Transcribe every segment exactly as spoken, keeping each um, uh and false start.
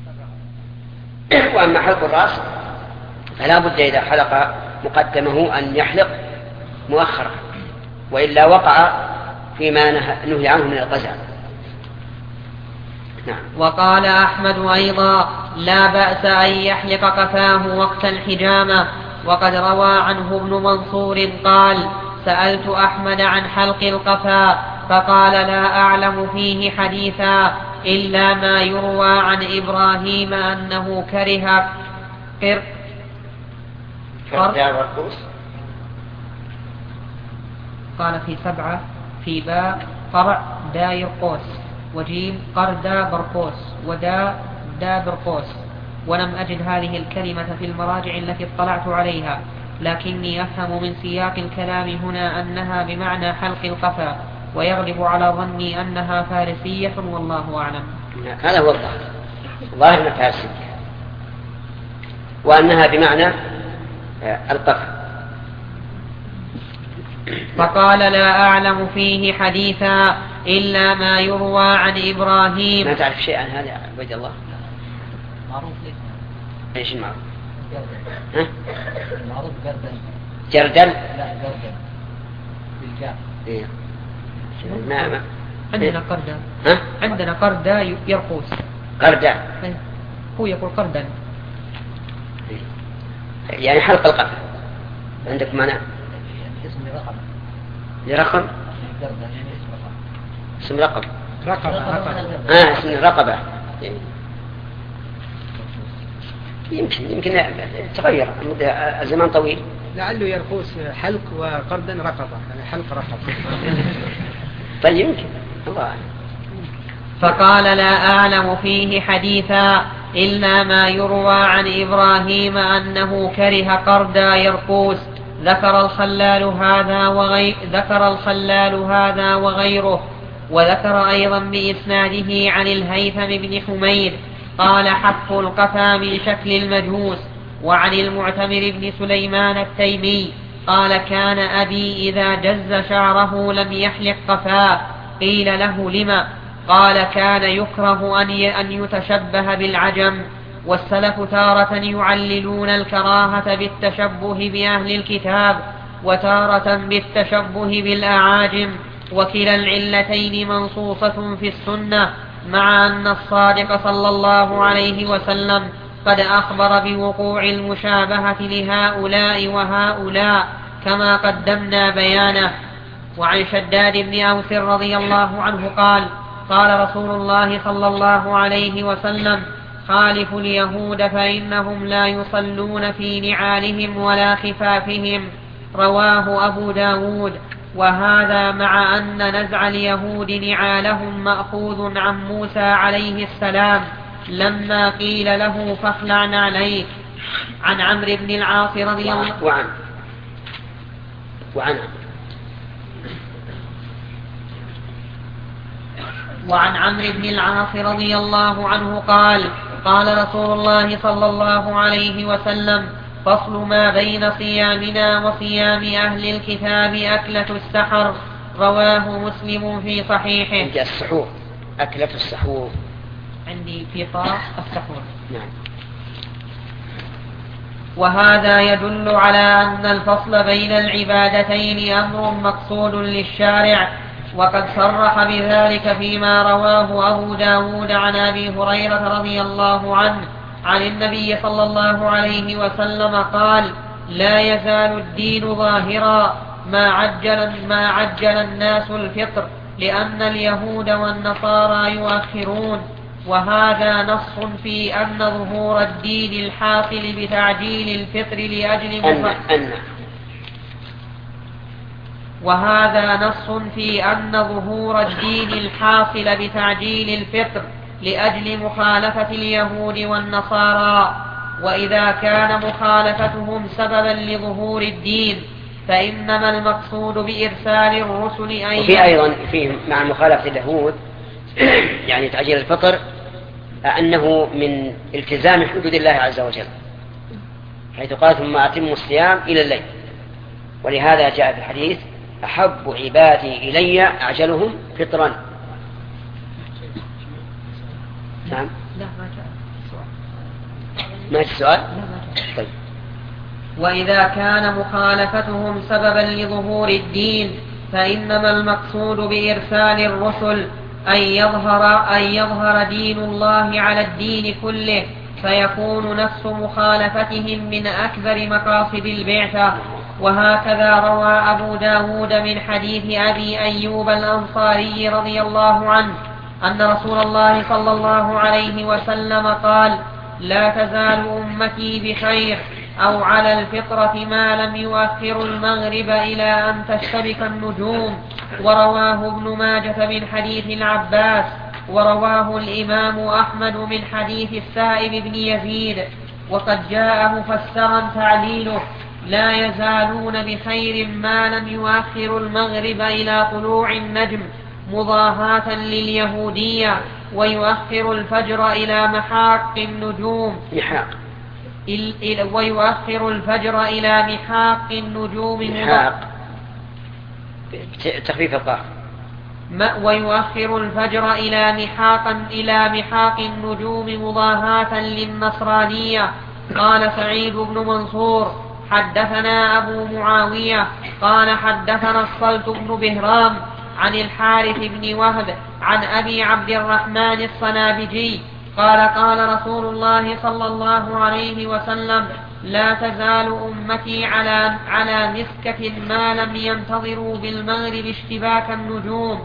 وأما حلق الرأس فلا بد إذا حلق مقدمه أن يحلق مؤخرا، وإلا وقع فيما نهي عنه من القزع. نعم. وقال أحمد أيضا لا بأس أن يحلق قفاه وقت الحجامة. وقد روى عنه ابن منصور قال سألت أحمد عن حلق القفا فقال لا أعلم فيه حديثا إلا ما يروى عن إبراهيم أنه كره قر قر قال في سبعة في باء قرع دا يرقوس، وجيم قردا برقوس، ودا دا برقوس. ولم أجد هذه الكلمة في المراجع التي اطلعت عليها، لكني أفهم من سياق الكلام هنا أنها بمعنى حلق القفا، ويغلب على ظني أنها فارسية والله أعلم. هذا هو الظاهر، ظاهر أنها فارسية، وأنها بمعنى القفا. فقال لا أعلم فيه حديثا إلا ما يروى عن إبراهيم. ما تعرف شيئا عن هذا عبد الله؟ معروف ليس ايش المعروف؟ ها؟ المعروف جردل. جردل؟ لا جردل بالجاء. ايه ما ما عندنا قردا. ها؟ عندنا قردا يرقوس. قردا هو يقول قردا يعني حلق القفا. عندك معنى اسم رقم لرقم جردل يعني اسم رقم اسم رقم رقبة اه اسم الرقبة. يمكن يمكن تغير الزمان طويل، لعله يرقوس حلق وقردا رقبة، يعني حلق رقبة. طيب يمكن الله. فقال لا أعلم فيه حديثا إلا ما يروى عن إبراهيم أنه كره قردا يرقوس. ذكر الخلال هذا وغير ذكر الخلال هذا وغيره. وذكر أيضا بإسناده عن الهيثم بن حميد قال حف القفا من شكل المجوس. وعن المعتمر بن سليمان التيمي قال كان أبي إذا جز شعره لم يحلق قفاه. قيل له لما؟ قال كان يكره أن يتشبه بالعجم. والسلف تارة يعللون الكراهة بالتشبه بأهل الكتاب وتارة بالتشبه بالأعاجم، وكلا العلتين منصوصة في السنة، مع أن الصادق صلى الله عليه وسلم قد أخبر بوقوع المشابهة لهؤلاء وهؤلاء كما قدمنا بيانه. وعن شداد بن أوس رضي الله عنه قال قال رسول الله صلى الله عليه وسلم خالف اليهود فإنهم لا يصلون في نعالهم ولا خفافهم. رواه أبو داود. وهذا مع أن نزع اليهود نعالهم مأخوذ عن موسى عليه السلام لما قيل له فاخلع عليك. عن عمرو بن العاص رضي الله وعن وعن وعن عمرو بن العاص رضي الله عنه قال قال رسول الله صلى الله عليه وسلم فصل ما بين صيامنا وصيام أهل الكتاب أكلة السحر. رواه مسلم في صحيحه. عندي السحور أكلة السحور، عندي في طاء السحور. نعم. وهذا يدل على أن الفصل بين العبادتين أمر مقصود للشارع، وقد صرح بذلك فيما رواه أبو داود عن أبي هريرة رضي الله عنه عن النبي صلى الله عليه وسلم قال لا يزال الدين ظاهرا ما عجل, ما عجل الناس الفطر لأن اليهود والنصارى يؤخرون. وهذا نص في أن ظهور الدين الحاصل بتعجيل الفطر لأجل أن أن وهذا نص في أن ظهور الدين الحاصل بتعجيل الفطر لأجل مخالفة اليهود والنصارى. وإذا كان مخالفتهم سببا لظهور الدين فإنما المقصود بإرسال الرسل أيضا. وفي أيضا فيه مع مخالفة اليهود يعني تعجيل الفطر أنه من التزام حدود الله عز وجل، حيث قال ثم أتموا الصيام إلى الليل. ولهذا جاء في الحديث أحب عبادي إلي أعجلهم فطرا. نعم. لا ما جاء. ما في سؤال؟ طيب. وإذا كان مخالفتهم سببا لظهور الدين فإنما المقصود بإرسال الرسل أن يظهر, أن يظهر دين الله على الدين كله، فيكون نفس مخالفتهم من أكبر مقاصد البعثة. وهكذا روى أبو داود من حديث أبي أيوب الأنصاري رضي الله عنه أن رسول الله صلى الله عليه وسلم قال: لا تزال أمتي بخير أو على الفطرة ما لم يؤخر المغرب إلى أن تشتبك النجوم. ورواه ابن ماجة من حديث العباس، ورواه الإمام أحمد من حديث السائب بن يزيد. وقد جاء مفسرا تعليله: لا يزالون بخير ما لم يؤخر المغرب إلى طلوع النجم مضاهاة لليهودية، ويؤخر الفجر إلى محاق النجوم محاق ويؤخر الفجر إلى محاق النجوم محاق تخفيف القاف ويؤخر الفجر إلى محاق إلى محاق النجوم مضاهاة للنصرانية. قال سعيد بن منصور: حدثنا أبو معاوية قال حدثنا الصلت بن بهرام عن الحارث بن وهب عن أبي عبد الرحمن الصنابجي قال: قال رسول الله صلى الله عليه وسلم: لا تزال أمتي على, على مسكة ما لم ينتظروا بالمغرب اشتباك النجوم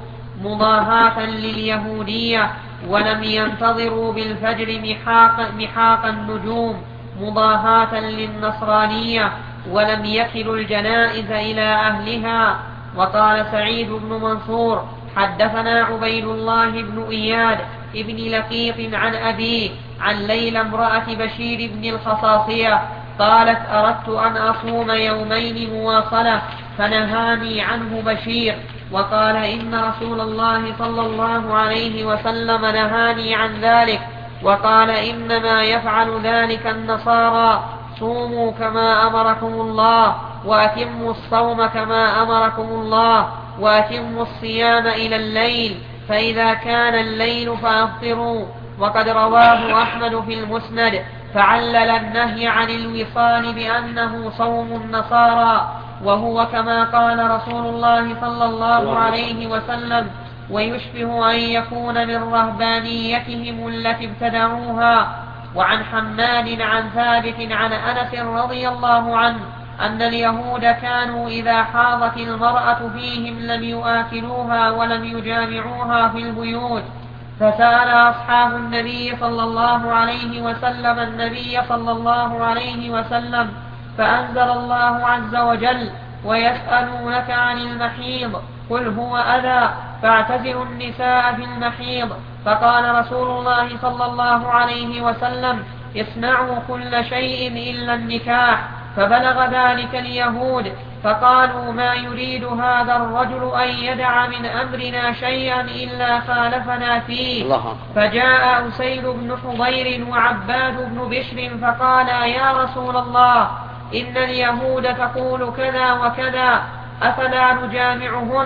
مضاهاة لليهودية، ولم ينتظروا بالفجر محاق, محاق النجوم مضاهاة للنصرانية، ولم يكلوا الجنائز إلى أهلها. وقال سعيد بن منصور: حدثنا عبيد الله بن إياد ابن لقيط عن أبيه عن ليلى امرأة بشير بن الخصاصية قالت: أردت أن أصوم يومين مواصلة فنهاني عنه بشير، وقال: إن رسول الله صلى الله عليه وسلم نهاني عن ذلك، وقال: إنما يفعل ذلك النصارى، صوموا كما أمركم الله، وأتموا الصوم كما أمركم الله، وأتموا الصيام إلى الليل، فإذا كان الليل فأفطروا. وقد رواه أحمد في المسند فعلل النهي عن الوصال بأنه صوم النصارى، وهو كما قال رسول الله صلى الله عليه وسلم: ويشبه أن يكون من رهبانيتهم التي ابتدعوها. وعن حماد عن ثابت عن أنس رضي الله عنه أن اليهود كانوا إذا حاضت المرأة فيهم لم يؤكلوها ولم يجامعوها في البيوت، فسأل أصحاب النبي صلى الله عليه وسلم النبي صلى الله عليه وسلم فأنزل الله عز وجل: ويسألونك عن المحيض قل هو أذى فاعتزلوا النساء في المحيض. فقال رسول الله صلى الله عليه وسلم: اصنعوا كل شيء إلا النكاح. فبلغ ذلك اليهود فقالوا: ما يريد هذا الرجل أن يدع من أمرنا شيئا إلا خالفنا فيه. فجاء أسيد بن حضير وعباد بن بشر فقالا: يا رسول الله، إن اليهود تقول كذا وكذا، أفلا نجامعهن؟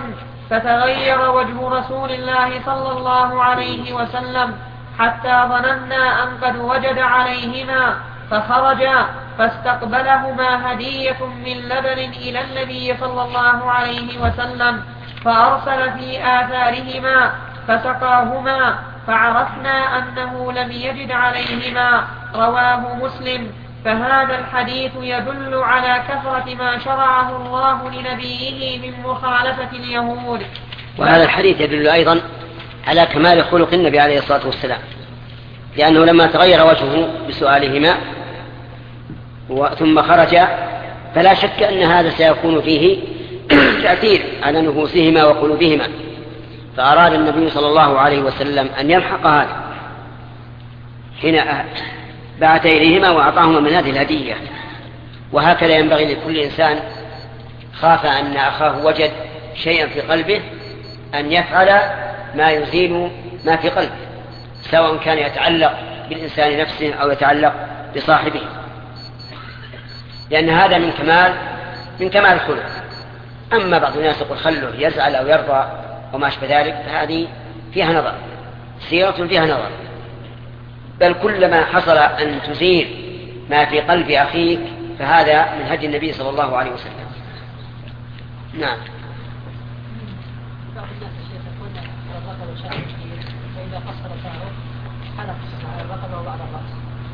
فتغير وجه رسول الله صلى الله عليه وسلم حتى ظننا أن قد وجد عليهما، فخرجا فاستقبلهما هدية من لبن إلى النبي صلى الله عليه وسلم، فأرسل في آثارهما فسقاهما، فعرفنا أنه لم يجد عليهما. رواه مسلم. فهذا الحديث يدل على كثرة ما شرعه الله لنبيه من مخالفة اليهود. وهذا الحديث يدل أيضا على كمال خلق النبي عليه الصلاة والسلام، لأنه لما تغير وجهه بسؤالهما ثم خرج فلا شك أن هذا سيكون فيه تأثير على نفوسهما وقلوبهما، فأراد النبي صلى الله عليه وسلم أن يمحق هذا حين بعث إليهما وأعطاهما من هذه الهدية. وهكذا ينبغي لكل إنسان خاف أن أخاه وجد شيئا في قلبه أن يفعل ما يزيل ما في قلبه، سواء كان يتعلق بالإنسان نفسه أو يتعلق بصاحبه، لأن هذا من كمال من كمال الخلق. أما بعض الناس يقول خله يزعل أو يرضى وما أشبه ذلك، فهذه فيها نظر، سيرة فيها نظر. بل كلما حصل أن تزيل ما في قلب أخيك فهذا من هدي النبي صلى الله عليه وسلم. نعم. بعض الناس الشيخ يقول الرقبة شعر كثير فإذا قصر شعره حلق الرقبة وبعد الرأس.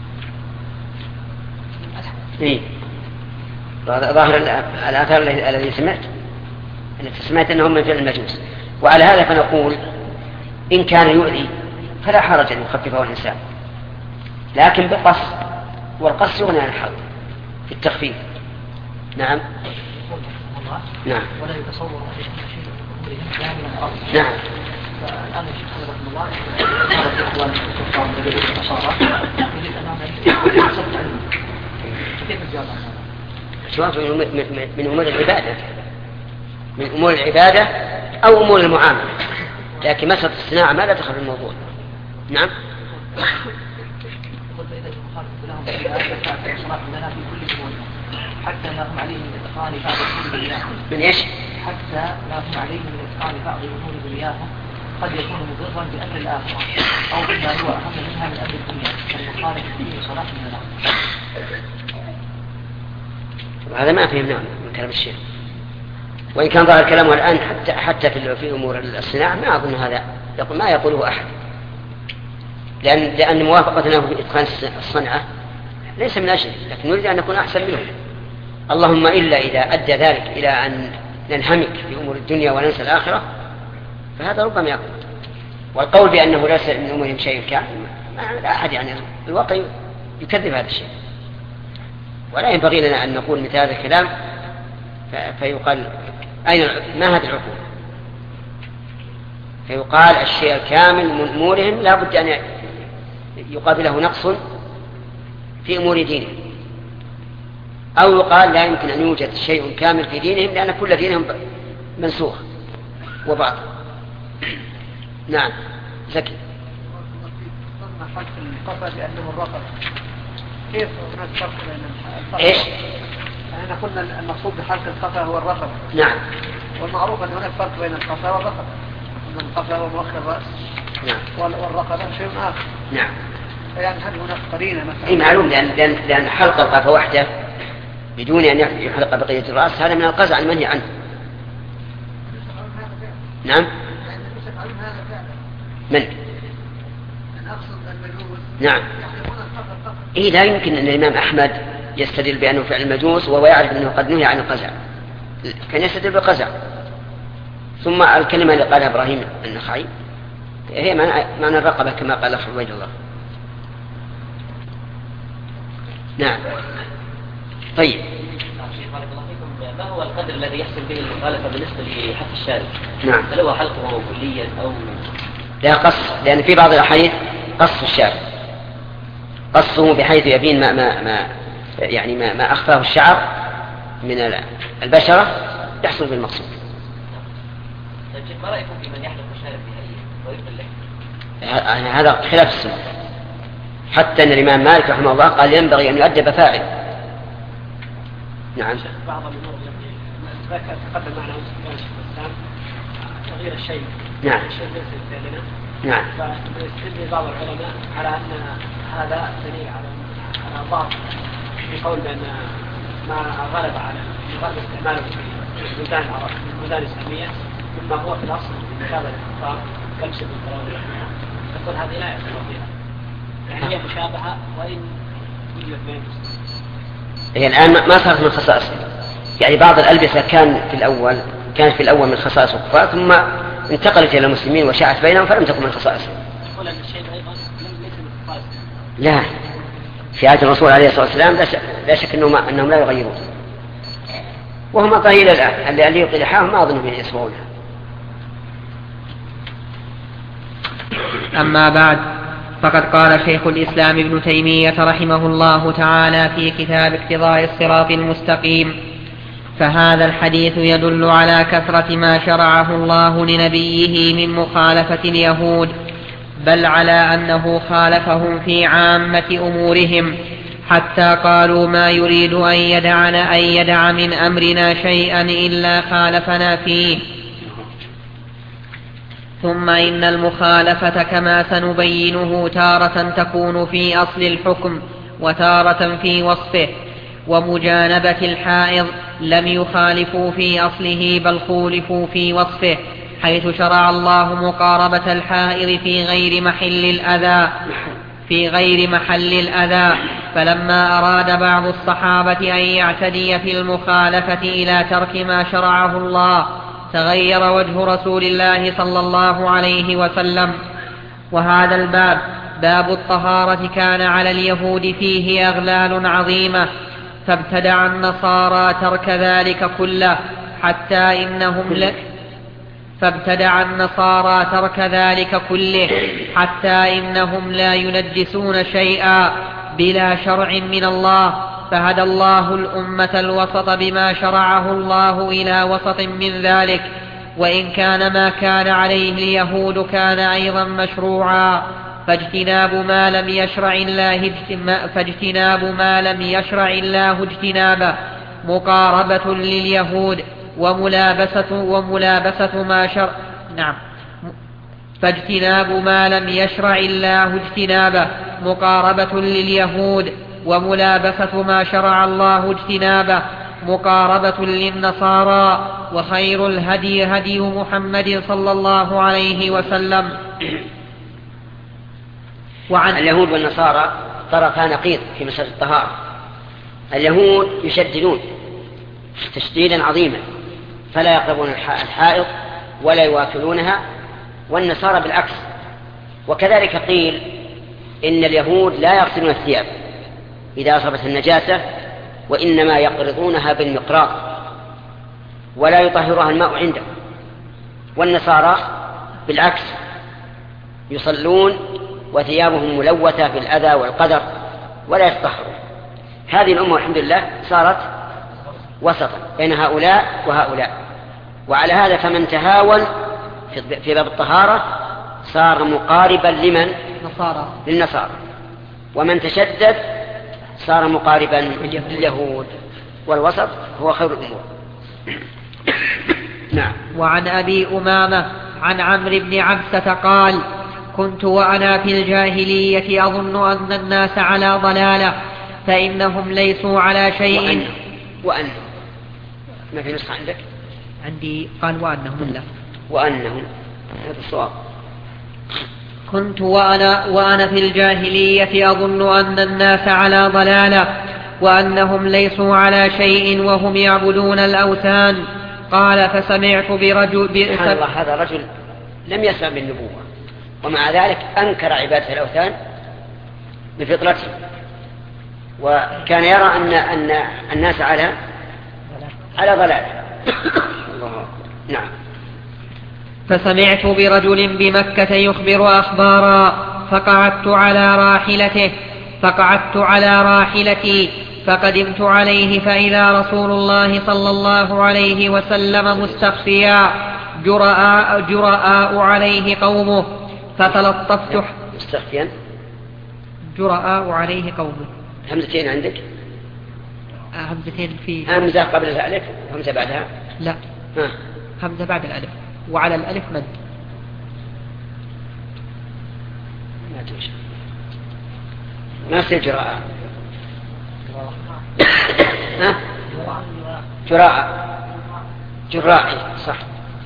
إيه. ظاهر الآثار الذي سمعت التي سمعت أنهم من فعل المجوس. وعلى هذا فنقول إن كان يؤذي فلا حرج أن يخففه الإنسان، لكن بقص، والقص يغني عن الحلق في التخفيف. نعم. نعم. ولا يتصور عليهم شيء من كاملا قصد. نعم. فالآن الشيخ رحمه الله قال الإخوان الكفار من اليهود والنصارى يريد أن يصدق عنهم. كيف الجواب عن هذا؟ شو من أمور العبادة، من أمور العبادة أو أمور المعاملة، لكن مسألة الصناعة ما لا دخل في الموضوع. نعم. قلت إذا المخالف لهم بالله فأعطي صلاة لنا في كل أمور حتى لا هم عليه من إتقان بعض الأمور دنياهم. من إيش؟ حتى لا هم عليه من إتقان بعض الأمور دنياهم قد يكون مضرا بأمر الآخرة أو بما هو أهم منها من أمر الدنيا فالمخالف فيه صلاة لنا. هذا ما فهمناه من كلام الشيخ، وإن كان ظاهر كلامه الآن حتى حتى في في أمور الصناعة ما أظن هذا يقول ما يقوله أحد، لأن لأن موافقتنا في إتقان الصنعة ليس من أجل، لكن نريد أن نكون أحسن منهم. اللهم إلا إذا أدى ذلك إلى أن ننهمك في أمور الدنيا وننسى الآخرة فهذا ربما يقول. والقول بأنه ليس من أمورهم شيء كامل لا أحد، يعني الواقع يكذب هذا الشيء، ولا ينبغي لنا أن نقول مثل هذا الكلام فيقال أين ما هذه العقول، فيقال الشيء الكامل من أمورهم لا بد أن يقابله نقص في أمور دينهم، أو يقال لا يمكن أن يوجد شيء كامل في دينهم لأن كل دينهم منسوخ وبعض. نعم. زكي. حق القفا لأنه الرقبة كيف هناك فرق بين الفرق؟ إيش؟ أنا قلنا المقصود بحلق القفا هو الرقبة. نعم. والمعروف أن هناك فرق بين القفا والرقبة، أن القفا هو مؤخر الرأس. نعم. والرقبة شيء آخر. نعم. يعني هل هناك قرينة مثلا؟ أي معلوم، لأن لأن لأن حلق القفا وحده بدون أن يحلق بقية الرأس هذا من القزع المنهي عنه. نعم. من؟ نعم. إيه لا يمكن أن الإمام أحمد يستدل بأنه فعل المجوس وهو يعرف أنه قد نهي عن القزع، كان يستدل بالقزع. ثم الكلمة اللي قالها إبراهيم النخعي هي معنى الرقبة كما قال أخي عبيد الله. نعم. طيب. ما هو القدر الذي يحصل به المخالفة بالنسبة لحق الشارع؟ نعم. هل هو حلقه كليا أو لا قص؟ لأن في بعض الأحاديث قص الشارع، قصه بحيث يبين ما ما ما يعني ما, ما أخفاه الشعر من البشرة يحصل بالمقصود. طيب ما رأيكم في من يحلق الشارع بهذه ويقبل له؟ هذا خلاف السنة، حتى أن الإمام مالك رحمه الله قال ينبغي أن يؤدب فاعل. نعم. بعض الأمور التي تقدم معنا الإسلام تغيير الشيء. نعم. الشيء ليس فعلنا. نعم. فيستدل بعض العلماء على أن هذا دليل على على ضعف في قول بأن ما غلب على غلب استعماله في البلدان العربية البلدان الإسلامية مما هو في الأصل مشابه للكفار كلبس بالقرآن. تقول هذه لا يعتبر فيها، يعني هي مشابهة وإن يوجد بين هي الآن ما صارت من خصائص، يعني بعض الألبسة كان في الأول كانت في الأول من خصائص الكفار ثم انتقلت إلى المسلمين وشاعت بينهم فلم تكن من خصائصهم. تقول أن الشيء أيضا ليس من خصائص. لا، في عهد الرسول عليه الصلاة والسلام لا شك أنهم, أنهم لا يغيرون، وهم طهيل الآن اللي يلقي لحاهم ما أظنهم يسمعونها. أما بعد، فقد قال شيخ الإسلام ابن تيمية رحمه الله تعالى في كتاب اقتضاء الصراط المستقيم: فهذا الحديث يدل على كثرة ما شرعه الله لنبيه من مخالفة اليهود، بل على أنه خالفهم في عامة أمورهم، حتى قالوا ما يريد أن يدعنا أن يدع من أمرنا شيئا إلا خالفنا فيه. ثم إن المخالفة كما سنبينه تارة تكون في أصل الحكم وتارة في وصفه. ومجانبة الحائض لم يخالفوا في أصله بل خولفوا في وصفه، حيث شرع الله مقاربة الحائض في غير محل الأذى في غير محل الأذى فلما أراد بعض الصحابة أن يعتدي في المخالفة إلى ترك ما شرعه الله تغير وجه رسول الله صلى الله عليه وسلم. وهذا الباب باب الطهارة كان على اليهود فيه أغلال عظيمة، فابتدع النصارى ترك ذلك كله حتى إنهم ل... فابتدع النصارى ترك ذلك كله حتى إنهم لا ينجسون شيئا بلا شرع من الله، فهدى الله الأمة الوسط بما شرعه الله إلى وسط من ذلك، وإن كان ما كان عليه اليهود كان أيضا مشروعا، فاجتناب ما لم يشرع الله فاجتناب ما لم يشرع الله اجتنابه مقاربة لليهود وملابسة وملابسة ما شرع نعم فاجتناب ما لم يشرع الله اجتنابه مقاربة لليهود وملابسة ما شرع الله اجتنابه مقاربة للنصارى، وخير الهدي هدي محمد صلى الله عليه وسلم. وعن اليهود والنصارى طرفا نقيض في مسألة الطهارة. اليهود يشددون تشديدا عظيما فلا يقربون الحائض ولا يواكلونها، والنصارى بالعكس. وكذلك قيل إن اليهود لا يغسلون الثياب إذا أصابت النجاسة، وإنما يقرضونها بالمقراض ولا يطهرها الماء عنده، والنصارى بالعكس يصلون وثيابهم ملوثة بالأذى والقدر ولا يتطهرون. هذه الأمة الحمد لله صارت وسطا بين هؤلاء وهؤلاء، وعلى هذا فمن تهاون في باب الطهارة صار مقاربا لمن؟ نصارى. للنصارى. ومن تشدد صار مقاربا لليهود، والوسط هو خير الأمور. نعم. وعن أبي أمامة عن عمرو بن عبسة قال: كنت وأنا في الجاهلية أظن أن الناس على ضلالة فإنهم ليسوا على شيء. وأنهم, وأنهم. ما في نسخة عندك؟ عندي قال وأنهم. لا وأنهم هذا الصواب. كنت وأنا, وأنا في الجاهلية أظن أن الناس على ضلالة وأنهم ليسوا على شيء وهم يعبدون الأوثان. قال: فسمعت برجل سبحان الله، هذا رجل لم يسمع بالنبوة ومع ذلك أنكر عبادة الأوثان بفطرته، وكان يرى أن, أن الناس على على ضلال. الله. نعم. فسمعت برجل بمكة يخبر أخبارا فقعدت على راحلته فقعدت على راحلتي فقدمت عليه فإذا رسول الله صلى الله عليه وسلم مستخفيا جرآء, جرآء عليه قومه فتلطفت. مستخفيا جرآء عليه قومه. همزتين عندك؟ همزتين في همزة قبل الألف همزة بعدها؟ لا ها. همزة بعد الألف وعلى الألف مد. ما توجه ما يصير جراء. ها؟ جراء جراء صح.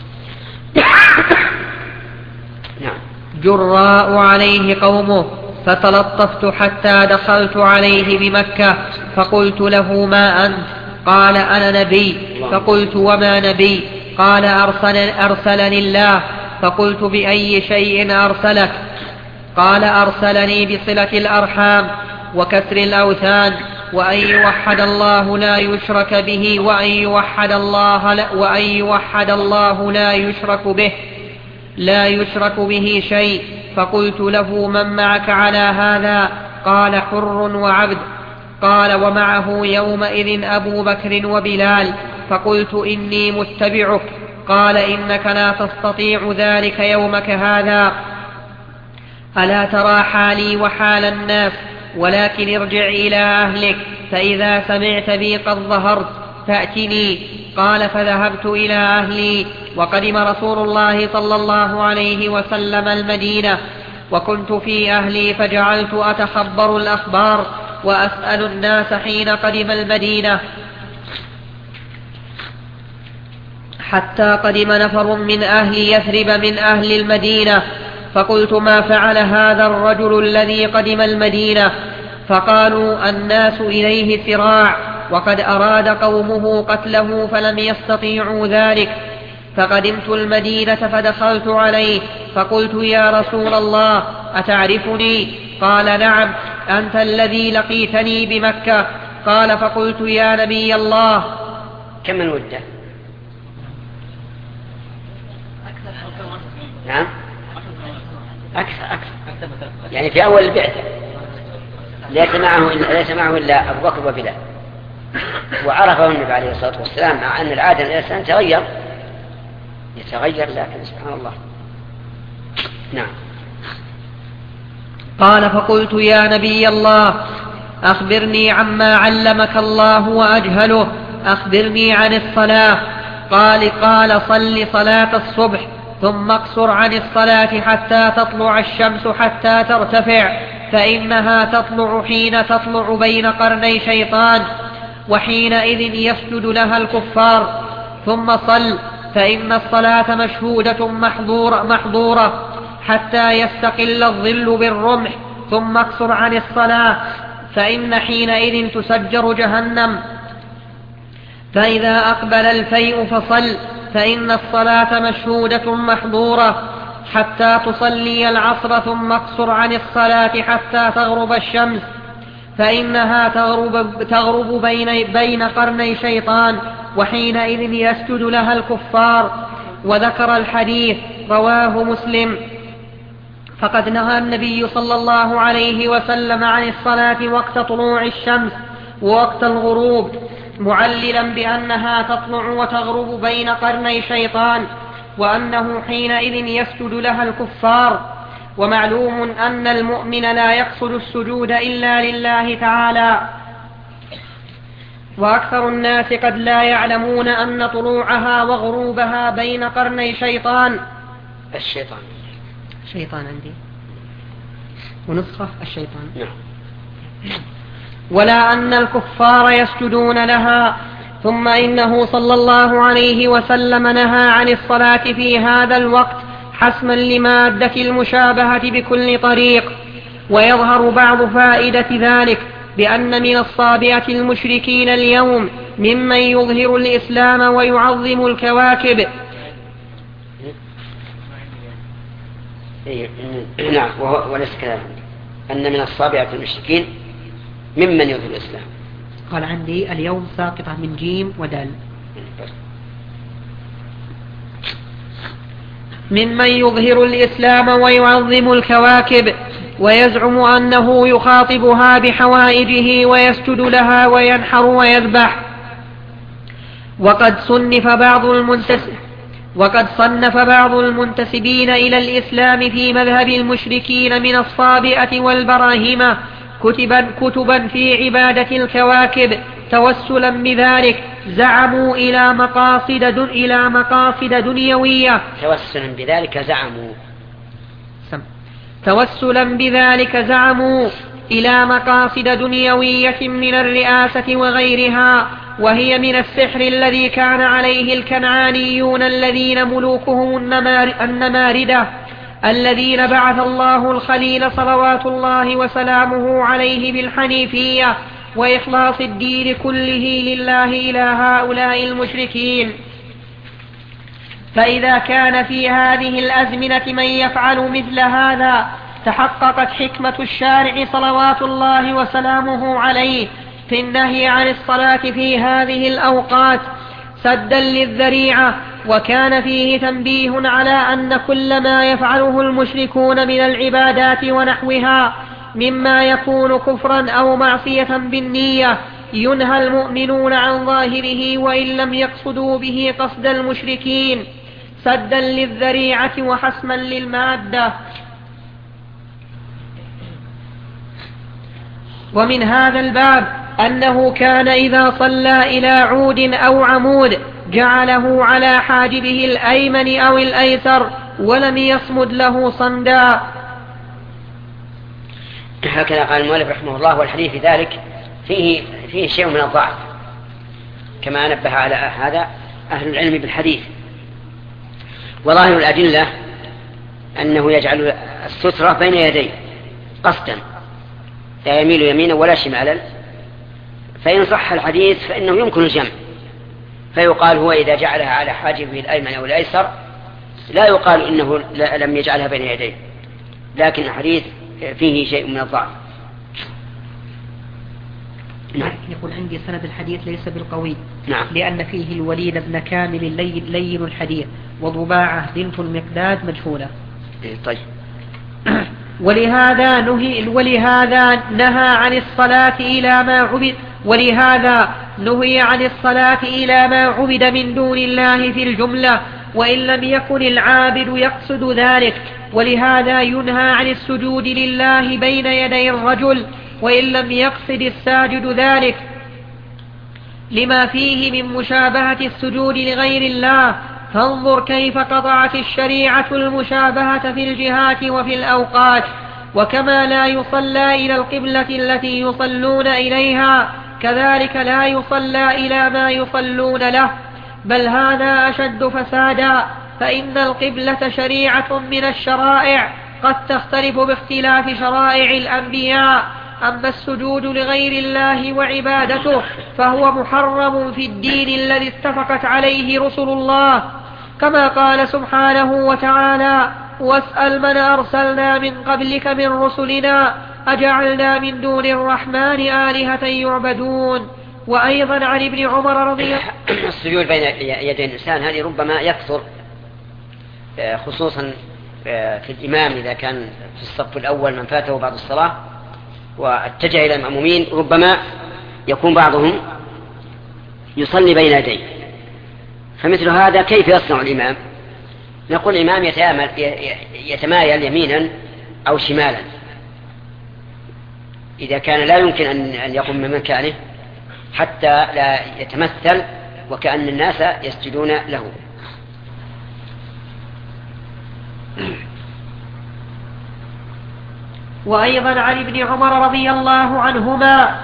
نعم. جراء عليه قومه فتلطفت حتى دخلت عليه بمكة فقلت له: ما أنت؟ قال: أنا نبي. فقلت: وما نبي؟ قال: أرسل أرسلني الله. فقلت: بأي شيء أرسلك؟ قال: أرسلني بصلة الأرحام وكسر الأوثان وأن يوحد الله لا يشرك به وأن يوحد الله لا وأن يوحد الله لا يشرك به لا يشرك به شيء. فقلت له: من معك على هذا؟ قال: حر وعبد. قال: ومعه يومئذ أبو بكر وبلال. فقلت: إني متبعك. قال: إنك لا تستطيع ذلك يومك هذا. ألا ترى حالي وحال الناس؟ ولكن ارجع إلى أهلك فإذا سمعت بي قد ظهرت فأتني. قال فذهبت إلى أهلي، وقدم رسول الله صلى الله عليه وسلم المدينة، وكنت في أهلي فجعلت أتخبر الأخبار وأسأل الناس حين قدم المدينة، حتى قدم نفر من أهل يثرب من أهل المدينة، فقلت ما فعل هذا الرجل الذي قدم المدينة؟ فقالوا الناس إليه سراع، وقد أراد قومه قتله فلم يستطيعوا ذلك. فقدمت المدينة فدخلت عليه فقلت يا رسول الله أتعرفني؟ قال نعم، أنت الذي لقيتني بمكة. قال فقلت يا نبي الله. كم المدة؟ نعم أكثر أكثر يعني في أول البعثة ليس معه ليس معه إلا أبو بكر وبلال، وعرفه النبي عليه الصلاة والسلام، مع أن العادة الإنسان تغير يتغير لكن سبحان الله. نعم. قال فقلت يا نبي الله أخبرني عما علمك الله وأجهله، أخبرني عن الصلاة. قال قال صل صلاة الصبح ثم اقصر عن الصلاة حتى تطلع الشمس حتى ترتفع، فإنها تطلع حين تطلع بين قرني شيطان، وحينئذ يسجد لها الكفار. ثم صل فإن الصلاة مشهودة محظورة, محظورة حتى يستقل الظل بالرمح. ثم اقصر عن الصلاة فإن حينئذ تسجر جهنم. فإذا أقبل الفيء فصل فإن الصلاة مشهودة محظورة حتى تصلي العصر. ثم اقصر عن الصلاة حتى تغرب الشمس، فإنها تغرب, تغرب بين, بين قرني شيطان، وحينئذ يسجد لها الكفار. وذكر الحديث رواه مسلم. فقد نهى النبي صلى الله عليه وسلم عن الصلاة وقت طلوع الشمس ووقت الغروب، معللا بأنها تطلع وتغرب بين قرني شيطان، وأنه حينئذ يسجد لها الكفار. ومعلوم أن المؤمن لا يقصد السجود إلا لله تعالى، وأكثر الناس قد لا يعلمون أن طلوعها وغروبها بين قرني شيطان. الشيطان شيطان عندي ونسخة الشيطان. نعم. ولا أن الكفار يسجدون لها. ثم إنه صلى الله عليه وسلم نهى عن الصلاة في هذا الوقت حسما لمادة المشابهة بكل طريق. ويظهر بعض فائدة ذلك بأن من الصابئة المشركين اليوم ممن يظهر الإسلام ويعظم الكواكب. نعم. وليس كذلك أن من الصابئة المشركين ممن يظهر الإسلام. قال عندي اليوم ساقطة من جيم ودال. ممن يظهر الإسلام ويعظم الكواكب، ويزعم أنه يخاطبها بحوائجه ويسجد لها وينحر ويذبح. وقد صنف بعض المنتسب وقد صنف بعض المنتسبين إلى الإسلام في مذهب المشركين من الصابئة والبراهمة كتبا, كتبا في عبادة الكواكب توسلا بذلك. زعموا إلى مقاصد دن إلى مقاصد دنيوية توسلا بذلك زعموا توسلا بذلك زعموا إلى مقاصد دنيوية من الرئاسة وغيرها، وهي من السحر الذي كان عليه الكنعانيون الذين ملوكهم النماردة، الذين بعث الله الخليل صلوات الله وسلامه عليه بالحنيفية وإخلاص الدين كله لله إلى هؤلاء المشركين. فإذا كان في هذه الأزمنة من يفعل مثل هذا تحققت حكمة الشارع صلوات الله وسلامه عليه في النهي عن الصلاة في هذه الأوقات سدا للذريعة. وكان فيه تنبيه على أن كل ما يفعله المشركون من العبادات ونحوها مما يكون كفرا أو معصية بالنية ينهى المؤمنون عن ظاهره وإن لم يقصدوا به قصد المشركين سدا للذريعة وحسما للمادة. ومن هذا الباب أنه كان إذا صلى إلى عود أو عمود جعله على حاجبه الأيمن أو الأيسر ولم يصمد له صمدا. هكذا قال المؤلف رحمه الله. والحديث في ذلك فيه, فيه شيء من الضعف كما نبه على هذا أهل العلم بالحديث. وظاهر الأدلة أنه يجعل السترة بين يديه قصدا لا يميل يمينا ولا شمالا، فإن صح الحديث فإنه يمكن الجمع، فيقال هو إذا جعلها على حاجبه الأيمن أو الأيسر لا يقال إنه لم يجعلها بين يديه، لكن الحديث فيه شيء من الضعف. نعم. يقول عندي سند الحديث ليس بالقوي. نعم. لأن فيه الوليد بن كامل لين, لين الحديث وضباعة بنت المقداد مجهولة. طيب. ولهذا نهي ولهذا نهى عن الصلاة إلى ما عبد ولهذا نهي عن الصلاة إلى ما عبد من دون الله في الجملة، وإن لم يكن العابد يقصد ذلك. ولهذا ينهى عن السجود لله بين يدي الرجل وإن لم يقصد الساجد ذلك، لما فيه من مشابهة السجود لغير الله. فانظر كيف قطعت الشريعة المشابهة في الجهات وفي الأوقات. وكما لا يصلى إلى القبلة التي يصلون إليها كذلك لا يصلى إلى ما يصلون له، بل هذا أشد فسادا، فإن القبلة شريعة من الشرائع قد تختلف باختلاف شرائع الأنبياء. أما السجود لغير الله وعبادته فهو محرم في الدين الذي اتفقت عليه رسل الله، كما قال سبحانه وتعالى: واسأل من أرسلنا من قبلك من رسلنا أجعلنا من دون الرحمن آلهة يعبدون. وأيضا عن ابن عمر رضي الله عنه السجود بين يدي الإنسان هذه ربما يكثر، خصوصا في الإمام إذا كان في الصف الأول من فاته بعض الصلاة واتجه إلى المأمومين، ربما يكون بعضهم يصلي بين يديه، فمثل هذا كيف يصنع الإمام؟ نقول الإمام يتمايل يمينا أو شمالا إذا كان لا يمكن أن يقوم من مكانه حتى لا يتمثل وكأن الناس يسجدون له. وأيضا عن ابن عمر رضي الله عنهما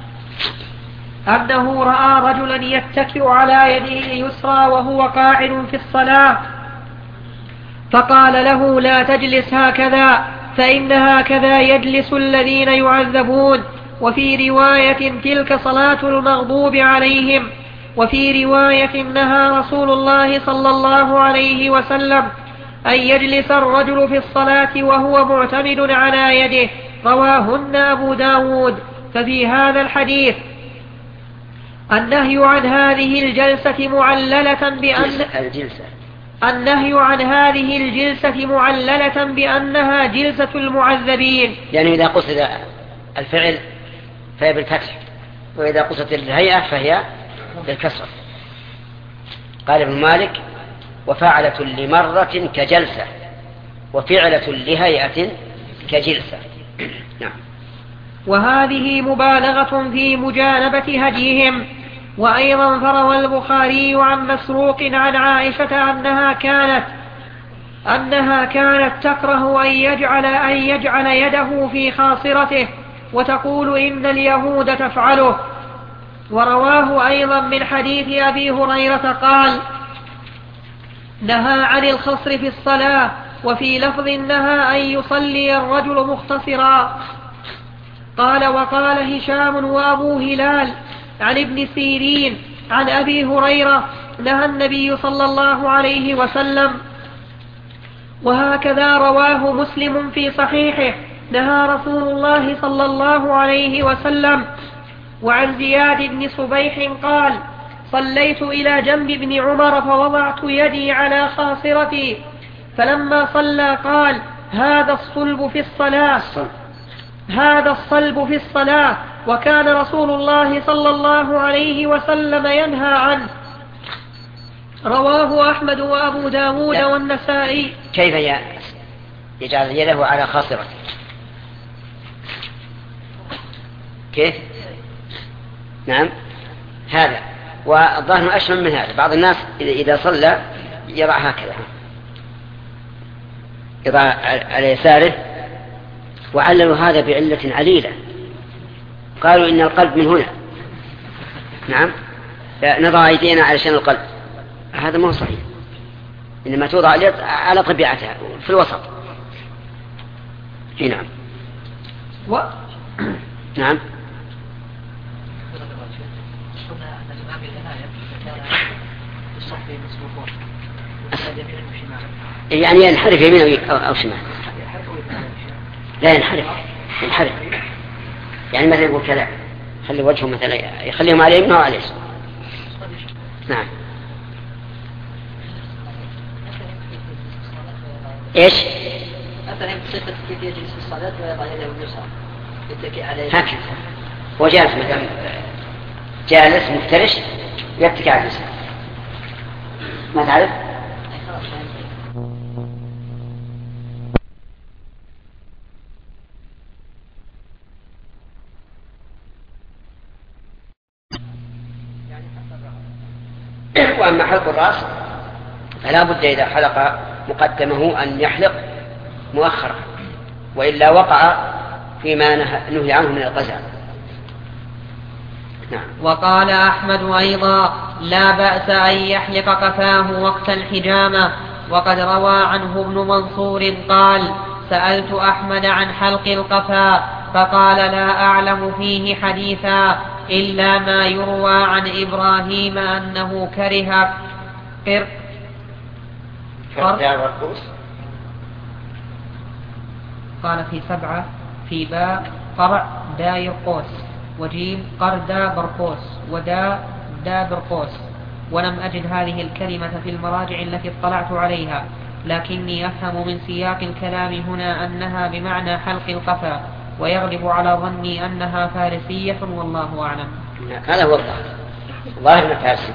أنه رأى رجلا يتكئ على يده اليسرى وهو قاعد في الصلاة، فقال له: لا تجلس هكذا، فإن هكذا يجلس الذين يعذبون. وفي رواية: تلك صلاة المغضوب عليهم. وفي رواية: نهى رسول الله صلى الله عليه وسلم أن يجلس الرجل في الصلاة وهو معتمد على يده. رواهن أبو داود. ففي هذا الحديث النهي عن هذه الجلسة معللة بأن الجلسة النهي عن هذه الجلسة معللة بأنها جلسة المعذبين، يعني إذا قصد الفعل فهي بالفتح، وإذا قصدت الهيئة فهي بالكسر. قال ابن مالك: وفعلة لمرة كجلسة، وفعلة لهيئة كجلسة. نعم. وهذه مبالغة في مجانبة هديهم. وأيضا فروى البخاري عن مسروق عن عائشة أنها كانت أنها كانت تكره أن يجعل أن يجعل يده في خاصرته، وتقول: إن اليهود تفعله. ورواه أيضا من حديث أبي هريرة قال: نهى عن الخصر في الصلاة. وفي لفظ: نهى أن يصلي الرجل مختصرا. قال: وقال هشام وأبو هلال عن ابن سيرين عن أبي هريرة: نهى النبي صلى الله عليه وسلم. وهكذا رواه مسلم في صحيحه: نهى رسول الله صلى الله عليه وسلم. وعن زياد بن صبيح قال: صليت إلى جنب ابن عمر فوضعت يدي على خاصرتي، فلما صلى قال: هذا الصلب في الصلاة هذا الصلب في الصلاة وكان رسول الله صلى الله عليه وسلم ينهى عنه. رواه أحمد وأبو داود لا. والنسائي. كيف يجعل يده على خاصرته؟ كيف؟ نعم هذا. والظاهر أشمل من هذا. بعض الناس إذا صلى يضع هكذا، يضع على يساره، وعللوا هذا بعلة عليلة، قالوا إن القلب من هنا. نعم نضع أيدينا علشان القلب، هذا ما هو صحيح، إنما توضع على طبيعتها في الوسط. نعم و... نعم يعني ينحرف يمين أو شمال، لا ينحرف ينحرف يعني مثلا يقول كذا، خلي وجهه مثلا يخليهم على يمينه وعلى يساره. نعم ايش مثلا بصفة كيف يجلس في الصلاة ويضع يده اليسرى يتكئ عليه هكذا، هو جالس مثلا جالس مفترش يتكئ على اليسار، ما تعرف؟ وأما حلق الرأس فلا بد إذا حلق مقدمه أن يحلق مؤخرا، وإلا وقع فيما نهي عنه من القزع. نعم. وقال أحمد أيضا لا بأس أن يحلق قفاه وقت الحجامة. وقد روى عنه ابن منصور قال سألت أحمد عن حلق القفا فقال لا أعلم فيه حديثا إلا ما يروى عن إبراهيم أنه كره قر قال في سبعة في باء قرع دا يرقوس، وجيم قردا برقوس، ودا دا برقوس. ولم أجد هذه الكلمة في المراجع التي اطلعت عليها، لكني أفهم من سياق الكلام هنا أنها بمعنى حلق القفا، ويغلب على ظني أنها فارسية والله أعلم. هذا هو الظاهر، ظاهر أنها فارسية،